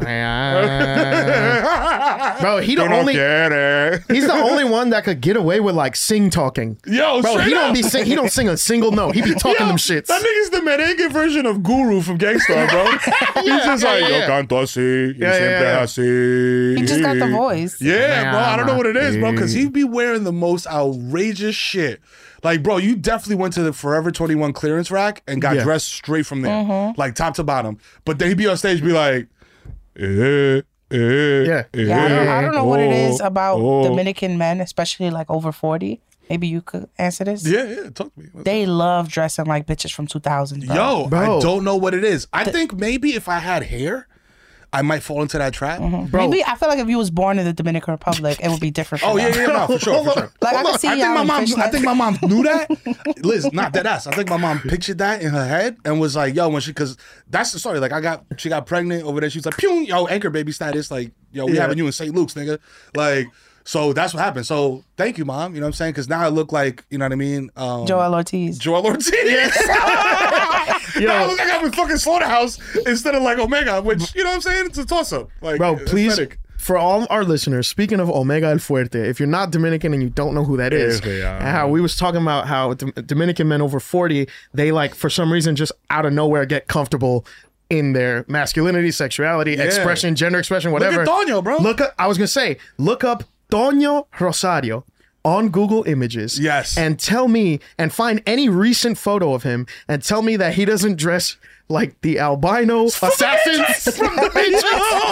Bro, he's the only one that could get away with like sing talking.
Yo,
bro, he don't sing a single note. He be talking them shits.
That nigga's the merengue version of Guru from Gangstar, bro. He's just like, yo canto así, siempre así.
He just got the voice.
Yeah, bro. I don't know what it is, bro, because he be wearing the most outrageous shit. Like, bro, you definitely went to the Forever 21 clearance rack and got dressed straight from there, like top to bottom. But then he'd be on stage, be like, I
don't know what it is about Dominican men, especially like over 40. Maybe you could answer this.
Yeah, talk to me.
They love dressing like bitches from 2000s. Bro.
Yo, bro. I don't know what it is. I think maybe if I had hair,
I might fall into that trap.
Bro. Maybe I feel like if you was born in the Dominican Republic, it would be different. For
No, for sure.
Like I can see
I think my mom knew that. Liz, not that ass. I think my mom pictured that in her head and was like, yo, because that's the story. Like she got pregnant over there. She was like, pew, yo, anchor baby status. Like, yo, we having you in St. Luke's, nigga. Like, so that's what happened. So thank you, mom. You know what I'm saying? Because now I look like, you know what I mean?
Joel Ortiz.
Joel Ortiz. Now I look like I'm in fucking Slaughterhouse instead of like Omega, which, you know what I'm saying? It's a toss-up. Like,
bro, please,
aesthetic.
for all our listeners, speaking of Omega El Fuerte, if you're not Dominican and you don't know who that is, and how we was talking about how Dominican men over 40, they like, for some reason, just out of nowhere get comfortable in their masculinity, sexuality, expression, gender expression, whatever.
Look at Toño, bro.
Look up Toño Rosario on Google Images.
Yes.
And tell me, and find any recent photo of him, and tell me that he doesn't dress like the albino assassins from the Matrix.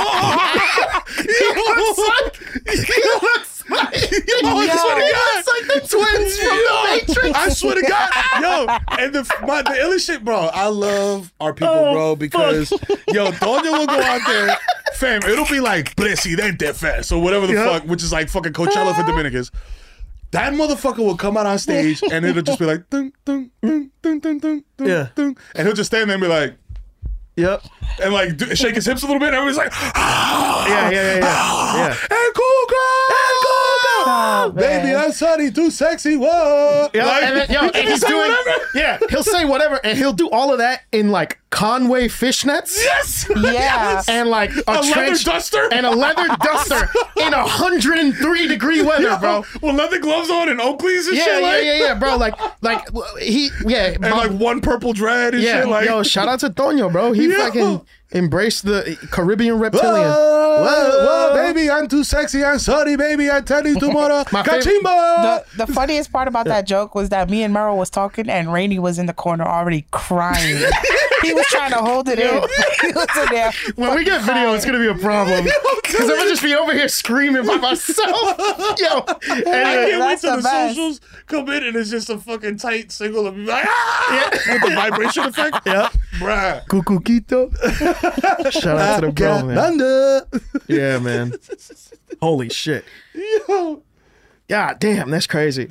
He looks like the twins from the Matrix.
I swear to God. Yo, and the illest shit, bro, I love our people, bro, because, yo, Toño will go out there, fam, it'll be like Presidente Fest or whatever the fuck, which is like fucking Coachella for Dominicans. That motherfucker will come out on stage and it'll just be like, dun, dun, dun, dun, dun, dun, dun, dun, and he'll just stand there and be like,
yep,
and like shake his hips a little bit, and everybody's like,
yeah.
Hey, cool girl, baby, I'm sorry, too sexy, whoa.
Yeah,
like,
and then, and he's doing whatever. Yeah, he'll say whatever, and he'll do all of that in like Conway fishnets.
Yes,
yes,
and like a
leather duster
and a leather duster in 103-degree weather, bro.
With leather gloves on and Oakleys and shit.
Yeah, bro. Like he,
and like one purple dread and shit. Like,
yo, shout out to Toño, bro. He fucking embraced the Caribbean reptilian.
Whoa, baby, I'm too sexy. I'm sorry, baby. I tell you tomorrow. Kachimba.
The funniest part about that joke was that me and Merrill was talking and Rainey was in the corner already crying. He was trying to hold it in. He was in there.
When we get video, it's gonna be a problem because I'm gonna just be over here screaming by myself. Yo,
I can't wait till the socials come in and it's just a fucking tight single of me like, with the vibration effect.
Yeah,
bruh.
Cucuquito. Shout out to the bro, man. Yeah, man. Holy shit.
Yo.
God damn, that's crazy.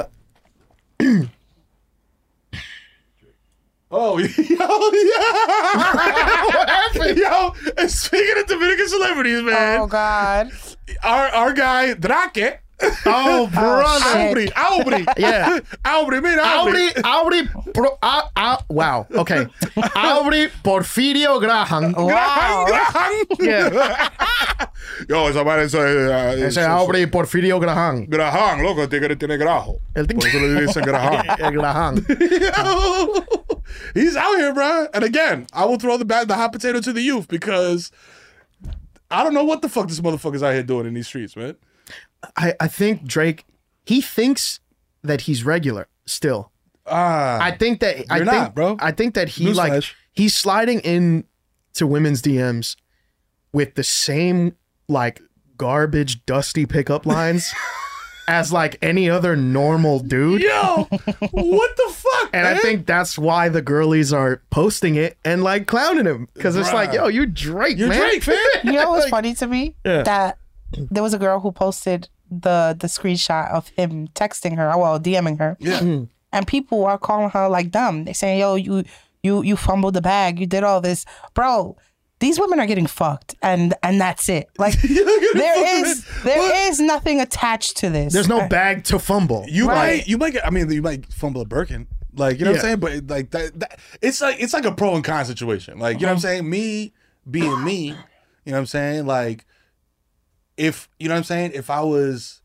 Oh, yo, yeah.
What happened?
Yo, and speaking of Dominican celebrities, man.
Oh, God.
Our guy, Drake.
Oh, brother.
Aubrey.
Yeah.
Aubrey, mira,
wow. Okay. Aubrey Porfirio Graham.
Wow.
Graham.
Yeah.
Yo, esa madre
Ese Aubrey Porfirio Graham.
Graham, loco, el tigre tiene grajo.
El
Por eso le dicen Graham.
El Graham.
Yo, he's out here, bro. And again, I will throw the hot potato to the youth because I don't know what the fuck this motherfucker's out here doing in these streets, man.
I think Drake, he thinks that he's regular still. I think that
you're not, bro.
I think that he
Newsflash.
he's sliding in to women's DMs with the same like garbage, dusty pickup lines as like any other normal dude.
Yo, what the fuck?
And
man?
I think that's why the girlies are posting it and like clowning him because it's like, yo, you Drake,
You're
man.
Drake, fan.
You know what's funny to me?
Yeah.
That there was a girl who posted the screenshot of him texting her, well, DMing her.
Yeah.
And people are calling her like dumb. They're saying, yo, you fumbled the bag. You did all this. Bro, these women are getting fucked and that's it. Like there is nothing attached to this.
There's no bag to fumble.
You might get, I mean, you might fumble a Birkin. Like, you know what I'm saying? But like that it's like a pro and con situation. Like, you know what I'm saying? Me being me, you know what I'm saying? Like, if you know what I'm saying, if I was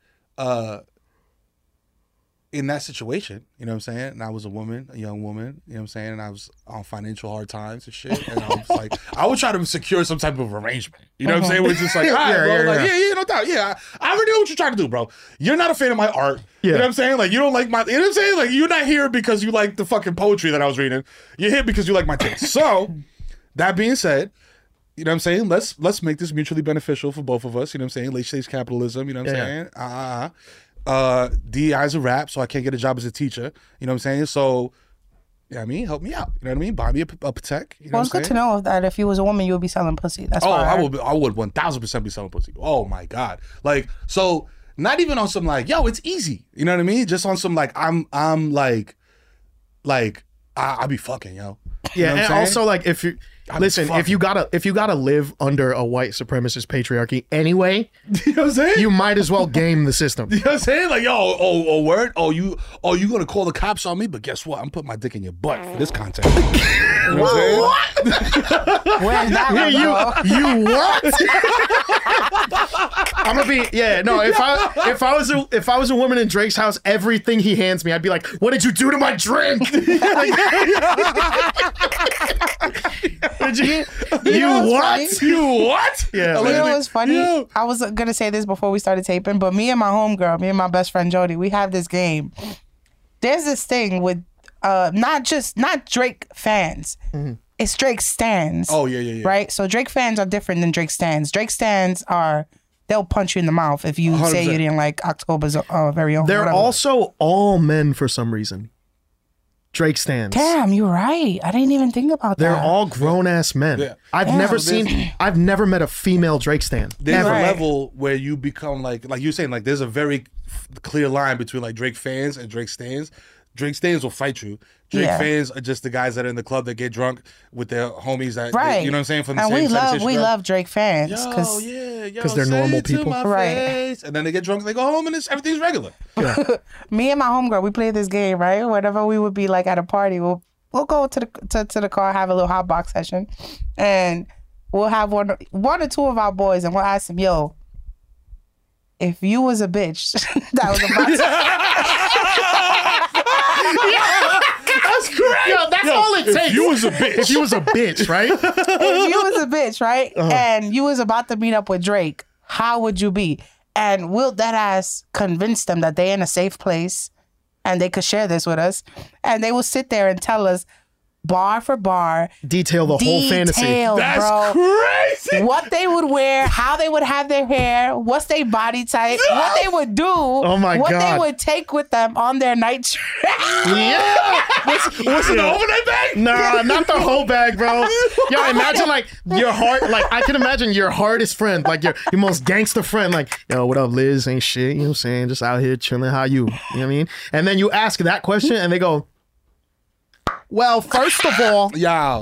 in that situation, you know what I'm saying, and I was a young woman, you know what I'm saying, and I was on financial hard times and shit, and I was like, I would try to secure some type of arrangement. You know what I'm saying? Where it's just like, all right, bro, like, no doubt, I already know what you're trying to do, bro. You're not a fan of my art. You know what I'm saying? Like, you don't like my, you know what I'm saying? Like, you're not here because you like the fucking poetry that I was reading. You're here because you like my taste. So, that being said, you know what I'm saying? Let's make this mutually beneficial for both of us. You know what I'm saying? Late stage capitalism. You know what I'm saying? DEI is a rap, so I can't get a job as a teacher. You know what I'm saying? So You know what I mean? Help me out. You know what I mean? Buy me a Patek. You know
Well, it's good to know that if you was a woman, you would be selling pussy. That's why
I would 1000% be selling pussy. Oh my God. Like, so not even on some like, yo, it's easy. You know what I mean? Just on some like, I be fucking, yo. You know what I'm
and
saying?
also like if you listen, if you gotta live under a white supremacist patriarchy anyway,
you know what I'm saying?
You might as well game the system.
You know what I'm saying? Like, yo, word? You gonna call the cops on me? But guess what? I'm putting my dick in your butt for this content. You know what I'm saying?
Where's that one,
you what? I'm gonna be if I was a woman in Drake's house, everything he hands me, I'd be like, what did you do to my drink? You what?
You
what?
Yeah.
You know what's funny? Yeah. I was gonna say this before we started taping, but me and my homegirl, me and my best friend Jody, we have this game. There's this thing with not Drake fans. Mm-hmm. It's Drake stans.
Oh yeah.
Right? So Drake fans are different than Drake stans. Drake stans are they'll punch you in the mouth if you 100%. Say you didn't like October's very own.
They're also all men for some reason. Drake stans.
Damn, you're right. I didn't even think about that.
They're all grown ass men. Yeah. I've never met a female Drake stan.
There's a level where you become like you're saying, like there's a very clear line between like Drake fans and Drake stans. Drake stans will fight you. Drake fans are just the guys that are in the club that get drunk with their homies that you know what I'm saying, from the same
we love Drake fans
because
they're normal people,
right?
And then they get drunk, they go home, and everything's regular.
Yeah.
Me and my homegirl, we play this game, right? Whenever we would be like at a party, we'll go to the car, have a little hot box session, and we'll have one or two of our boys, and we'll ask them, yo, if you was a bitch that was about to...
That's correct.
Yo, that's all it takes.
If you was a bitch.
If you was a bitch, right?
If you was a bitch, right? Uh-huh. And you was about to meet up with Drake, how would you be? And will that ass convince them that they in a safe place and they could share this with us? And they will sit there and tell us bar for bar,
detail the whole fantasy.
That's crazy.
What they would wear, how they would have their hair, what's their body type, what they would do, what they would take with them on their night trip.
Yeah.
What's in the overnight bag?
Nah, not the whole bag, bro. Yo, imagine like your heart, like I can imagine your hardest friend, like your most gangster friend, like, yo, what up, Liz? Ain't shit, you know what I'm saying? Just out here chilling, how you? You know what I mean? And then you ask that question and they go, well, first of all,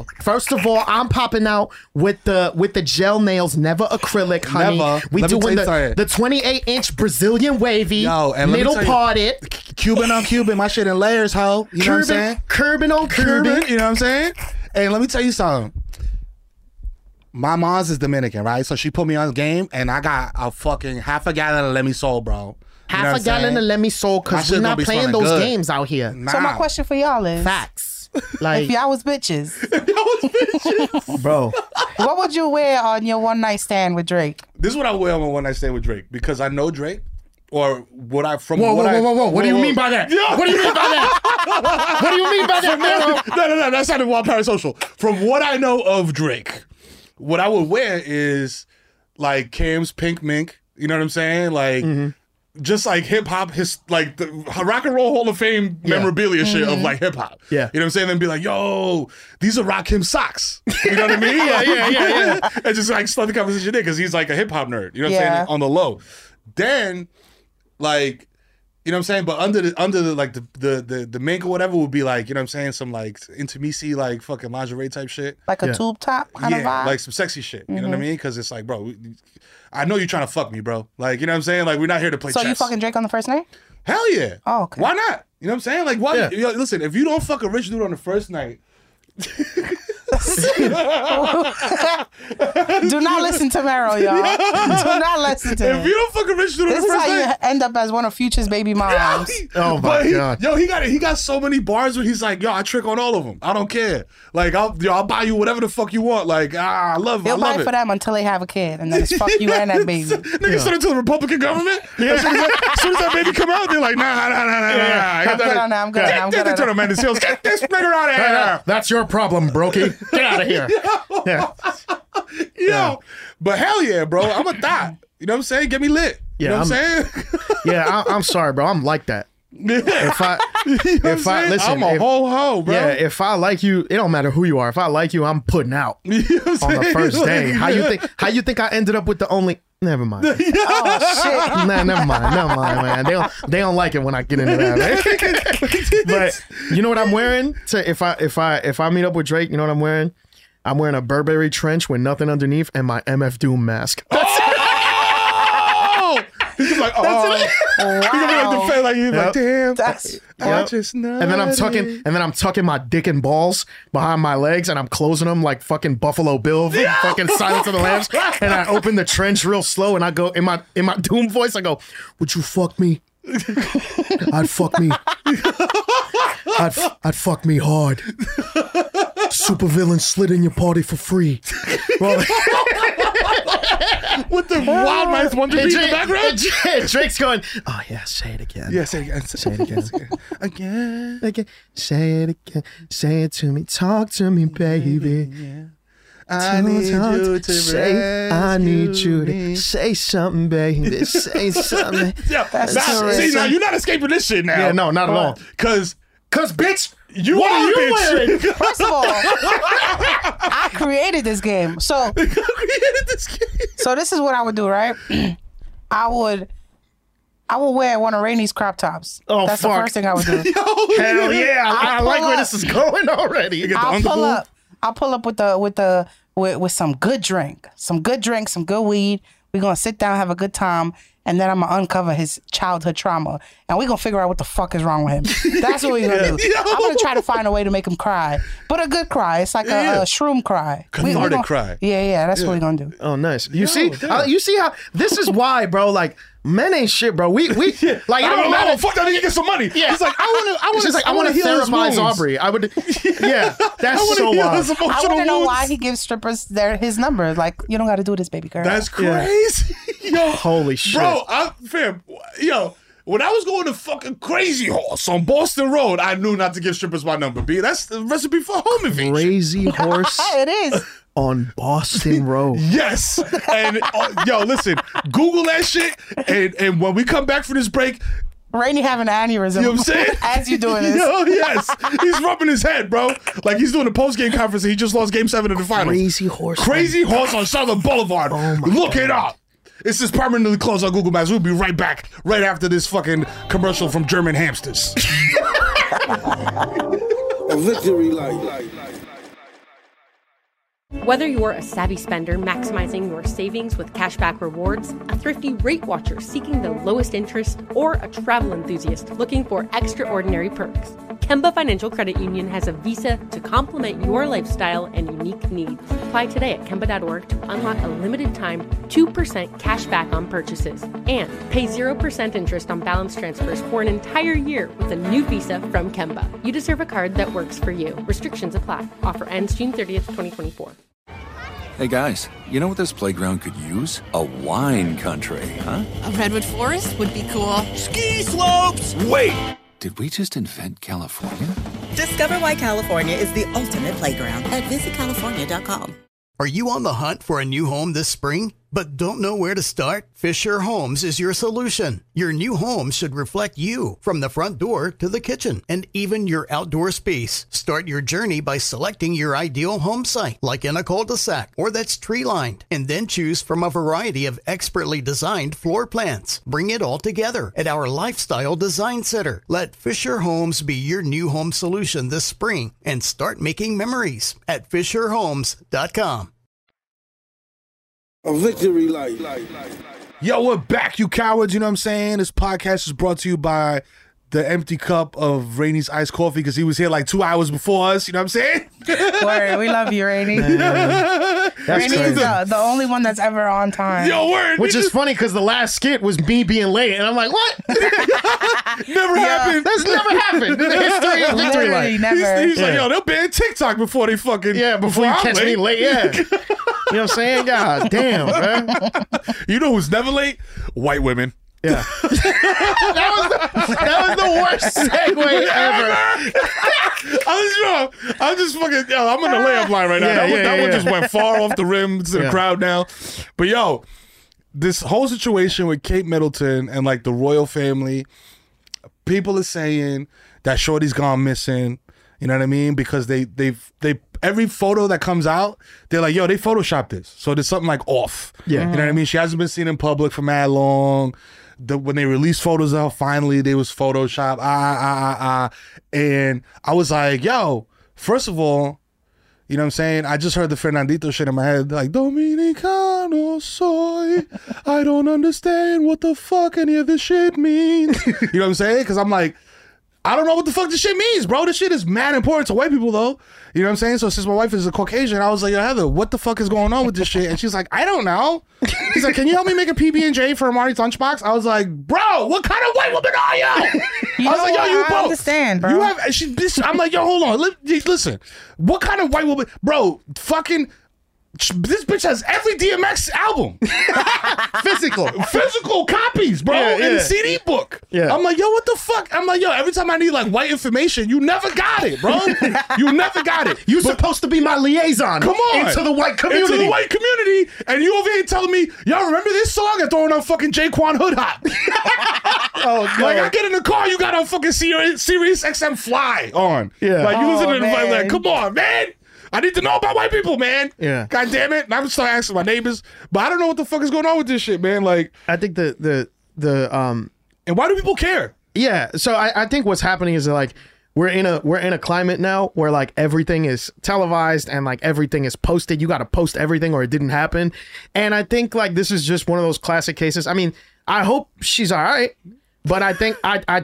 I'm popping out with the gel nails, never acrylic, honey.
Never.
We doing the 28-inch Brazilian wavy, middle parted.
Cuban on Cuban, my shit in layers, ho. You know what I'm saying?
Cuban on Cuban.
You know what I'm saying? Hey, let me tell you something. My mom's is Dominican, right? So she put me on the game, and I got a fucking half a gallon of Let Me Soul, bro.
Half a gallon of Let Me Soul, because we're not playing those games out here.
Nah.
So my question for y'all is...
Facts. Like,
if y'all was bitches,
bro,
what would you wear on your one night stand with Drake?
This is what I wear on my one night stand with Drake because I know Drake, or what I from.
Whoa! What do you mean by that? What do you mean by that? What do you mean by that,
No, that's not wild parasocial. From what I know of Drake, what I would wear is like Cam's Pink Mink. You know what I'm saying? Like. Mm-hmm. Just like hip hop, like the Rock and Roll Hall of Fame memorabilia shit of like hip hop.
Yeah.
You know what I'm saying? Then be like, yo, these are Rakim socks. You know what I mean?
Yeah.
And just like start the conversation there because he's like a hip hop nerd. You know what I'm saying? On the low. Then, like, you know what I'm saying? But under the like the mink or whatever would be like, you know what I'm saying? Some like intimacy, like fucking lingerie type shit.
Like a tube top kind of vibe?
Like some sexy shit. You know what I mean? Because it's like, bro, I know you're trying to fuck me, bro. Like, you know what I'm saying? Like, we're not here to play chess.
So you fucking Drake on the first night?
Hell yeah.
Oh, okay.
Why not? You know what I'm saying? Like, why?
Yeah.
Yo, listen, if you don't fuck a rich dude on the first night...
Do not listen to Meryl, y'all. Do not listen to him.
If you don't fuck a rich dude on the
This is
first
how
night...
you end up as one of Future's baby moms.
Oh, my God.
Yo, he got so many bars where he's like, yo, I trick on all of them. I don't care. Like, I'll buy you whatever the fuck you want. Like, I love it.
He'll buy for them until they have a kid, and then it's fuck you and that baby.
Niggas send it to the Republican government. As soon as that baby come out, they're like, nah.
I'm good on that. I'm good on that.
Turn man, get this nigga out of here.
That's your problem, brokey. Get out of here.
Yo. But hell yeah, bro. I'm a thot. You know what I'm saying? Get me lit. You know what I'm saying?
Yeah, I'm sorry, bro. I'm like that. If I listen,
I'm a whole hoe, bro.
Yeah, if I like you, it don't matter who you are. If I like you, I'm putting out on the first day. How you think I ended up with the only? Never mind.
Oh shit.
Nah, never mind, man. They don't like it when I get into that, man. But you know what I'm wearing? So if I meet up with Drake, you know what I'm wearing? I'm wearing a Burberry trench with nothing underneath and my MF Doom mask.
He's like, oh, he's gonna be like the face, like he's like, damn, I just know.
And then I'm tucking my dick and balls behind my legs, and I'm closing them like fucking Buffalo Bill, from fucking Silence of the Lambs. And I open the trench real slow, and I go in my Doom voice, I go, "Would you fuck me? I'd fuck me. I'd fuck me hard. Supervillain slid in your party for free." Well,
with the Wild Rice Wonder beat in the background.
Drake's going, "Oh yeah, say it again.
Yeah, say it again.
Say it again.
Again.
Say it again. Say it to me. Talk to me, baby.
I need you to
say. I need you to say something, baby. Say something."
See, now you're not escaping this shit now.
Yeah, no, not at all.
Cause
bitch,
you
what
are
are you
bitch.
wearing?
First of all, I created this game. So this is what I would do, right? I would wear one of Rainey's crop tops.
Oh,
that's
fuck.
the first thing I would do.
Hell yeah! I like where this is going already.
I'll pull up with some good drink, some good weed. We're gonna sit down, have a good time, and then I'm gonna uncover his childhood trauma, and we're gonna figure out what the fuck is wrong with him. That's what we're gonna do. I'm gonna try to find a way to make him cry, but a good cry. It's like a shroom cry,
cathartic cry.
Yeah, that's what we're gonna do.
Oh, nice. You see how this is why, bro. Like, men ain't shit, bro. We like, it don't matter.
Fuck that nigga, get some money.
Yeah.
He's like, I want to
to therapize Aubrey. I would. Yeah, that's so wild.
I want to know why he gives strippers his number. Like, you don't got to do this, baby girl.
That's crazy. Yo,
holy shit,
bro. When I was going to fucking Crazy Horse on Boston Road, I knew not to give strippers my number. B, that's the recipe for home invasion.
Crazy Horse.
It is.
On Boston Road.
Yes. And listen, Google that shit. And when we come back from this break,
Rainey having an aneurysm.
You know what I'm saying?
As you doing this.
Yes. He's rubbing his head, bro. Like he's doing a post-game conference and he just lost Game 7 of the finals. Crazy Horse on Southern Boulevard. Look it up. It's just permanently closed on Google Maps. We'll be right back right after this fucking commercial from German Hamsters.
A victory light.
Whether you're a savvy spender maximizing your savings with cashback rewards, a thrifty rate watcher seeking the lowest interest, or a travel enthusiast looking for extraordinary perks, Kemba Financial Credit Union has a visa to complement your lifestyle and unique needs. Apply today at Kemba.org to unlock a limited time 2% cash back on purchases and pay 0% interest on balance transfers for an entire year with a new visa from Kemba. You deserve a card that works for you. Restrictions apply. Offer ends June 30th, 2024.
Hey guys, you know what this playground could use? A wine country, huh?
A redwood forest would be cool.
Ski slopes! Wait! Did we just invent California?
Discover why California is the ultimate playground at visitcalifornia.com.
Are you on the hunt for a new home this spring, but don't know where to start? Fisher Homes is your solution. Your new home should reflect you, from the front door to the kitchen, and even your outdoor space. Start your journey by selecting your ideal home site, like in a cul-de-sac or that's tree-lined, and then choose from a variety of expertly designed floor plans. Bring it all together at our Lifestyle Design Center. Let Fisher Homes be your new home solution this spring and start making memories at FisherHomes.com.
A victory light.
Yo, we're back, you cowards. You know what I'm saying? This podcast is brought to you by the empty cup of Rainey's iced coffee because he was here like 2 hours before us. You know what I'm saying?
Word, we love you, Rainey. Rainey is the only one that's ever on time.
Yo, word.
Which is funny because the last skit was me being late, and I'm like, what?
Never happened.
That's never happened. History of victory light.
Never.
He's like, yo, they'll ban TikTok before they fucking.
Yeah, before you catch me late. Yeah. You know what I'm saying? God damn, man.
You know who's never late? White women.
Yeah. that was the worst segue ever.
I'm just fucking, I'm on the layup line right now. That one just went far off the rim to the crowd now. But yo, this whole situation with Kate Middleton and like the royal family
people are saying that Shorty's gone missing. You know what I mean? Because they every photo that comes out, they're like, yo, they photoshopped this. So there's something like off.
Yeah.
You know what I mean? She hasn't been seen in public for mad long. When they released photos of her, finally, they was photoshopped. And I was like, yo, first of all, you know what I'm saying? I just heard the Fernandito shit in my head. Like, Dominicano soy. I don't understand what the fuck any of this shit means. You know what I'm saying? Because I'm like, I don't know what the fuck this shit means, bro. This shit is mad important to white people, though. You know what I'm saying? So since my wife is a Caucasian, I was like, yo, Heather, what the fuck is going on with this shit? And she's like, I don't know. She's like, can you help me make a PB&J for Amari's lunchbox? I was like, bro, what kind of white woman are you? I was like, yo, you both.
I understand, bro.
You have, I'm like, yo, hold on. Listen, what kind of white woman? Bro, fucking... This bitch has every DMX album. Physical copies, bro, in the CD book. Yeah. I'm like, yo, what the fuck? I'm like, yo, every time I need like white information, you never got it, bro. You never got it.
You're supposed to be my liaison.
Come on.
Into the white community.
Into the white community. And you over here telling me, yo, remember this song? And throwing on fucking Jaquan Hood Hop.
Oh, no.
Like, I get in the car, you got on fucking Sirius XM Fly on.
Yeah.
Like, you listen to the
man.
like, come on, man. I need to know about white people, man.
Yeah.
God damn it. And I'm start asking my neighbors, but I don't know what the fuck is going on with this shit, man. Like,
I think the
and why do people care?
Yeah. So I think what's happening is that, like, we're in a climate now where like everything is televised and like everything is posted. You got to post everything or it didn't happen. And I think like this is just one of those classic cases. I mean, I hope she's all right, but I think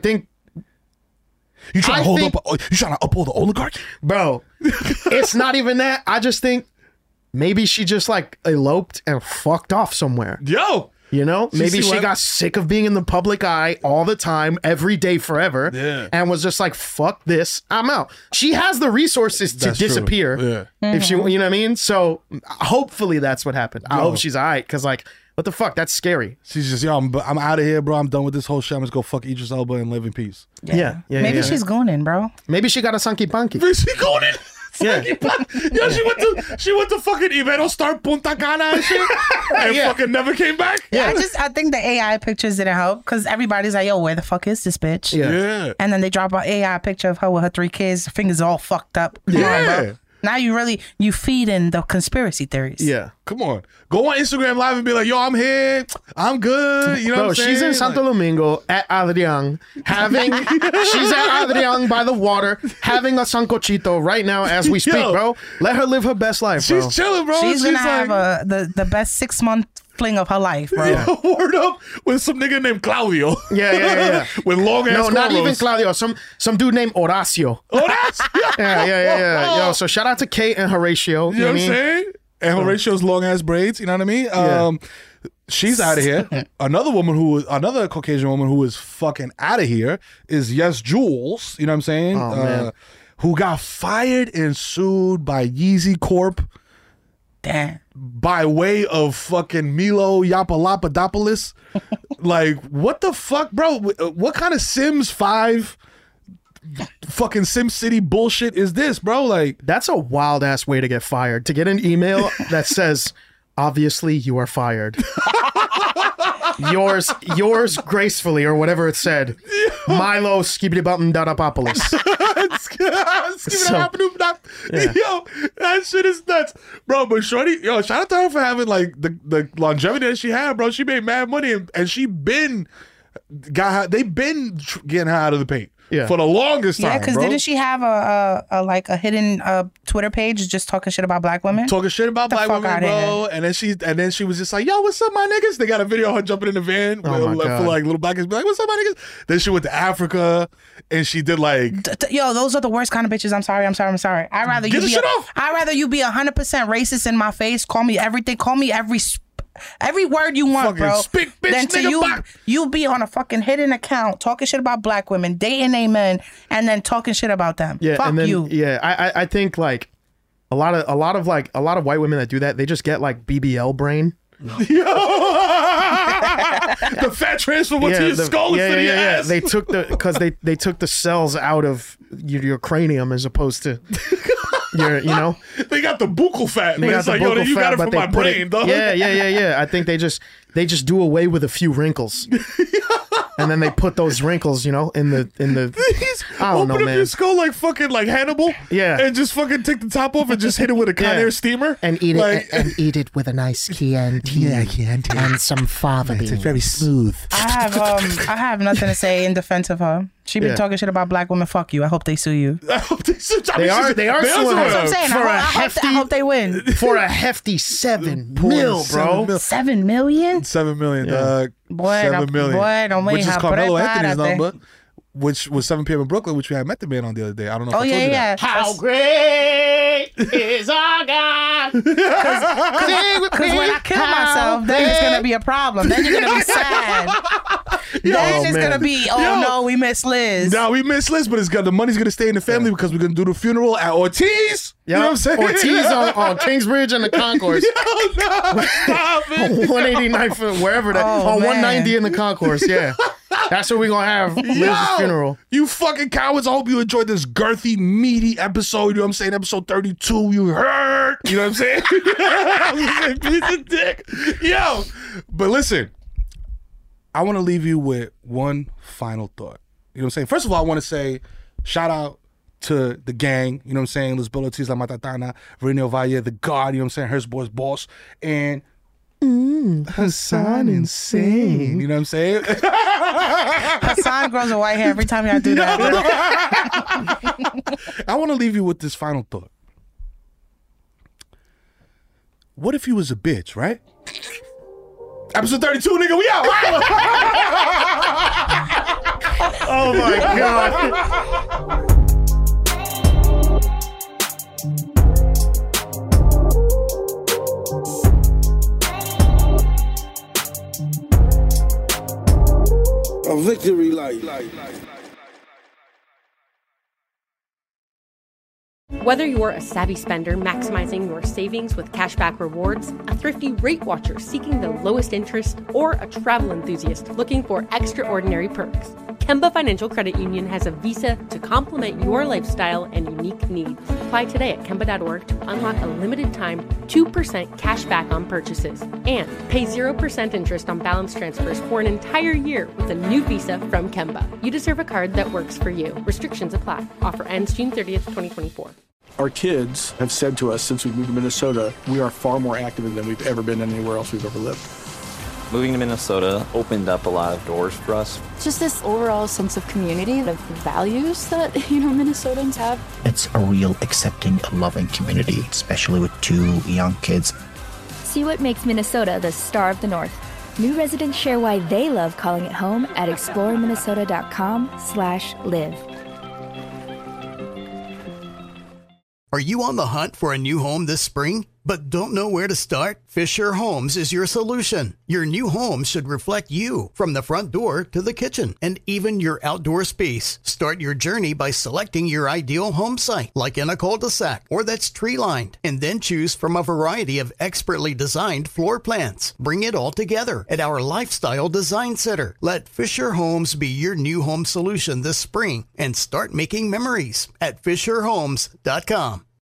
you trying to uphold the oligarchy?
Bro, it's not even that. I just think maybe she just like eloped and fucked off somewhere.
Yo.
You know, maybe she got sick of being in the public eye all the time, every day, forever, and was just like, fuck this, I'm out. She has the resources to disappear.
Yeah.
If she, you know what I mean? So hopefully that's what happened. I hope she's all right, because like, what the fuck? That's scary.
She's just, yo, I'm out of here, bro. I'm done with this whole shit. I'm just go fuck Idris Elba and live in peace.
Yeah.
Maybe she's going in, bro.
Maybe she got a Sanky Panky.
Maybe she going in.
Yeah.
Yo, she went to fucking Ibero Star Punta Cana and shit, and fucking never came back.
Yeah, I think the AI pictures didn't help because everybody's like, yo, where the fuck is this bitch?
Yeah.
And then they drop an AI picture of her with her 3 kids, fingers all fucked up. Come on, bro. Now you feed in the conspiracy theories.
Yeah.
Come on. Go on Instagram Live and be like, yo, I'm here. I'm good. You know what I'm saying?
She's in Santo Domingo at Adrian, she's at Adrian by the water, having a sancochito right now as we speak, bro. Let her live her best life, bro.
She's chilling, bro.
She's gonna have the best 6-month fling of her life, bro.
Yeah. Word up with some nigga named Claudio.
Yeah.
With long ass
No, not even Claudio. Some dude named Horacio.
Horacio?
Yeah. Yo, so shout out to Kate and Horatio.
You know what I'm saying? And Horatio's long ass braids, you know what I mean? She's out of here. Another Caucasian woman who is fucking out of here is Yes Jules, you know what I'm saying?
Man.
Who got fired and sued by Yeezy Corp.
Damn.
By way of fucking Milo Yiannopoulos. Like, what the fuck, bro? What kind of Sims 5 fucking Sim City bullshit is this, bro? Like,
that's a wild ass way to get fired. To get an email that says, obviously you are fired. yours gracefully, or whatever it said. Milo Skibidi-Button-Dadapopoulos.
Yo, that shit is nuts, bro. But shorty, yo, shout out to her for having like the longevity that she had, bro. She made mad money, and she been they've been getting her out of the paint.
Yeah.
For the longest time.
Yeah, because didn't she have a hidden Twitter page just talking shit about black women?
Talking shit about black women, bro. And then she was just like, yo, what's up, my niggas? They got a video of her jumping in the van for like little black kids. Be like, what's up, my niggas? Then she went to Africa and she did like,
yo, those are the worst kind of bitches. I'm sorry. I'd rather
Get the shit off.
I'd rather you be 100% racist in my face. Call me everything. Call me every word you want,
fucking
bro.
Spick, bitch,
then to
nigga,
you be on a fucking hidden account talking shit about black women, dating they men, and then talking shit about them.
Yeah,
fuck
and then,
you.
Yeah, I think like a lot of white women that do that, they just get like BBL brain.
the fat transfer went to your skull instead of your ass.
They took they took the cells out of your cranium as opposed to your,
they got the buccal fat. But it's like, yo, you got it from my brain, dog.
Yeah. I think they just do away with a few wrinkles. And then they put those wrinkles, in the. I don't know,
Open up
man.
your skull like fucking like Hannibal.
Yeah.
And just fucking take the top off and just hit it with a Conair steamer
and eat
like,
it and eat it with a nice Chianti. And some fava beans.
It's very smooth.
I have nothing to say in defense of her. She been talking shit about black women. Fuck you. I hope they sue you.
They are suing
That's what I'm saying. I hope they win.
For a hefty $7 million, bro.
$7 million?
$7 million, dog.
Boy,
$7 million.
boy, don't
which is Carmelo Anthony's
number.
number, which was 7 p.m. in Brooklyn, which we had met the man on the other day. I don't know if I told you that.
How great is our God?
Because when I kill myself, then it's going to be a problem. Then you're going to be sad. Then it's going to be, no, we miss Liz.
No, we miss Liz, but the money's going to stay in the family because we're going to do the funeral at Ortiz. You know what I'm saying?
Ortiz on Kingsbridge and the Concourse.
No, stop it.
189th, wherever that. On 190 in the Concourse, yeah. That's where we're going to have Liz's funeral.
You fucking cowards. I hope you enjoyed this girthy, meaty episode. You know what I'm saying? Episode 32. You heard? You know what I'm saying? Piece of dick. Yo. But listen, I want to leave you with one final thought. You know what I'm saying? First of all, I want to say shout out to the gang. You know what I'm saying? Lisboa Ortiz, La Matatana, Reno Valle, the God. You know what I'm saying? Hers Boy's boss. And Hassan Insane. You know what I'm saying?
Hassan grows a white hair every time y'all do that.
I want to leave you with this final thought. What if you was a bitch, right? Episode 32, nigga, we out.
Oh my God.
A victory light.
Whether you're a savvy spender maximizing your savings with cashback rewards, a thrifty rate watcher seeking the lowest interest, or a travel enthusiast looking for extraordinary perks, Kemba Financial Credit Union has a visa to complement your lifestyle and unique needs. Apply today at Kemba.org to unlock a limited-time 2% cash back on purchases and pay 0% interest on balance transfers for an entire year with a new visa from Kemba. You deserve a card that works for you. Restrictions apply. Offer ends June 30th, 2024.
Our kids have said to us since we moved to Minnesota, we are far more active than we've ever been anywhere else we've ever lived.
Moving to Minnesota opened up a lot of doors for us.
Just this overall sense of community, of values that, Minnesotans have.
It's a real accepting, loving community, especially with 2 young kids.
See what makes Minnesota the star of the North. New residents share why they love calling it home at exploreminnesota.com/live.
Are you on the hunt for a new home this spring, but don't know where to start? Fisher Homes is your solution. Your new home should reflect you, from the front door to the kitchen, and even your outdoor space. Start your journey by selecting your ideal home site, like in a cul-de-sac or that's tree-lined, and then choose from a variety of expertly designed floor plans. Bring it all together at our Lifestyle Design Center. Let Fisher Homes be your new home solution this spring and start making memories at FisherHomes.com.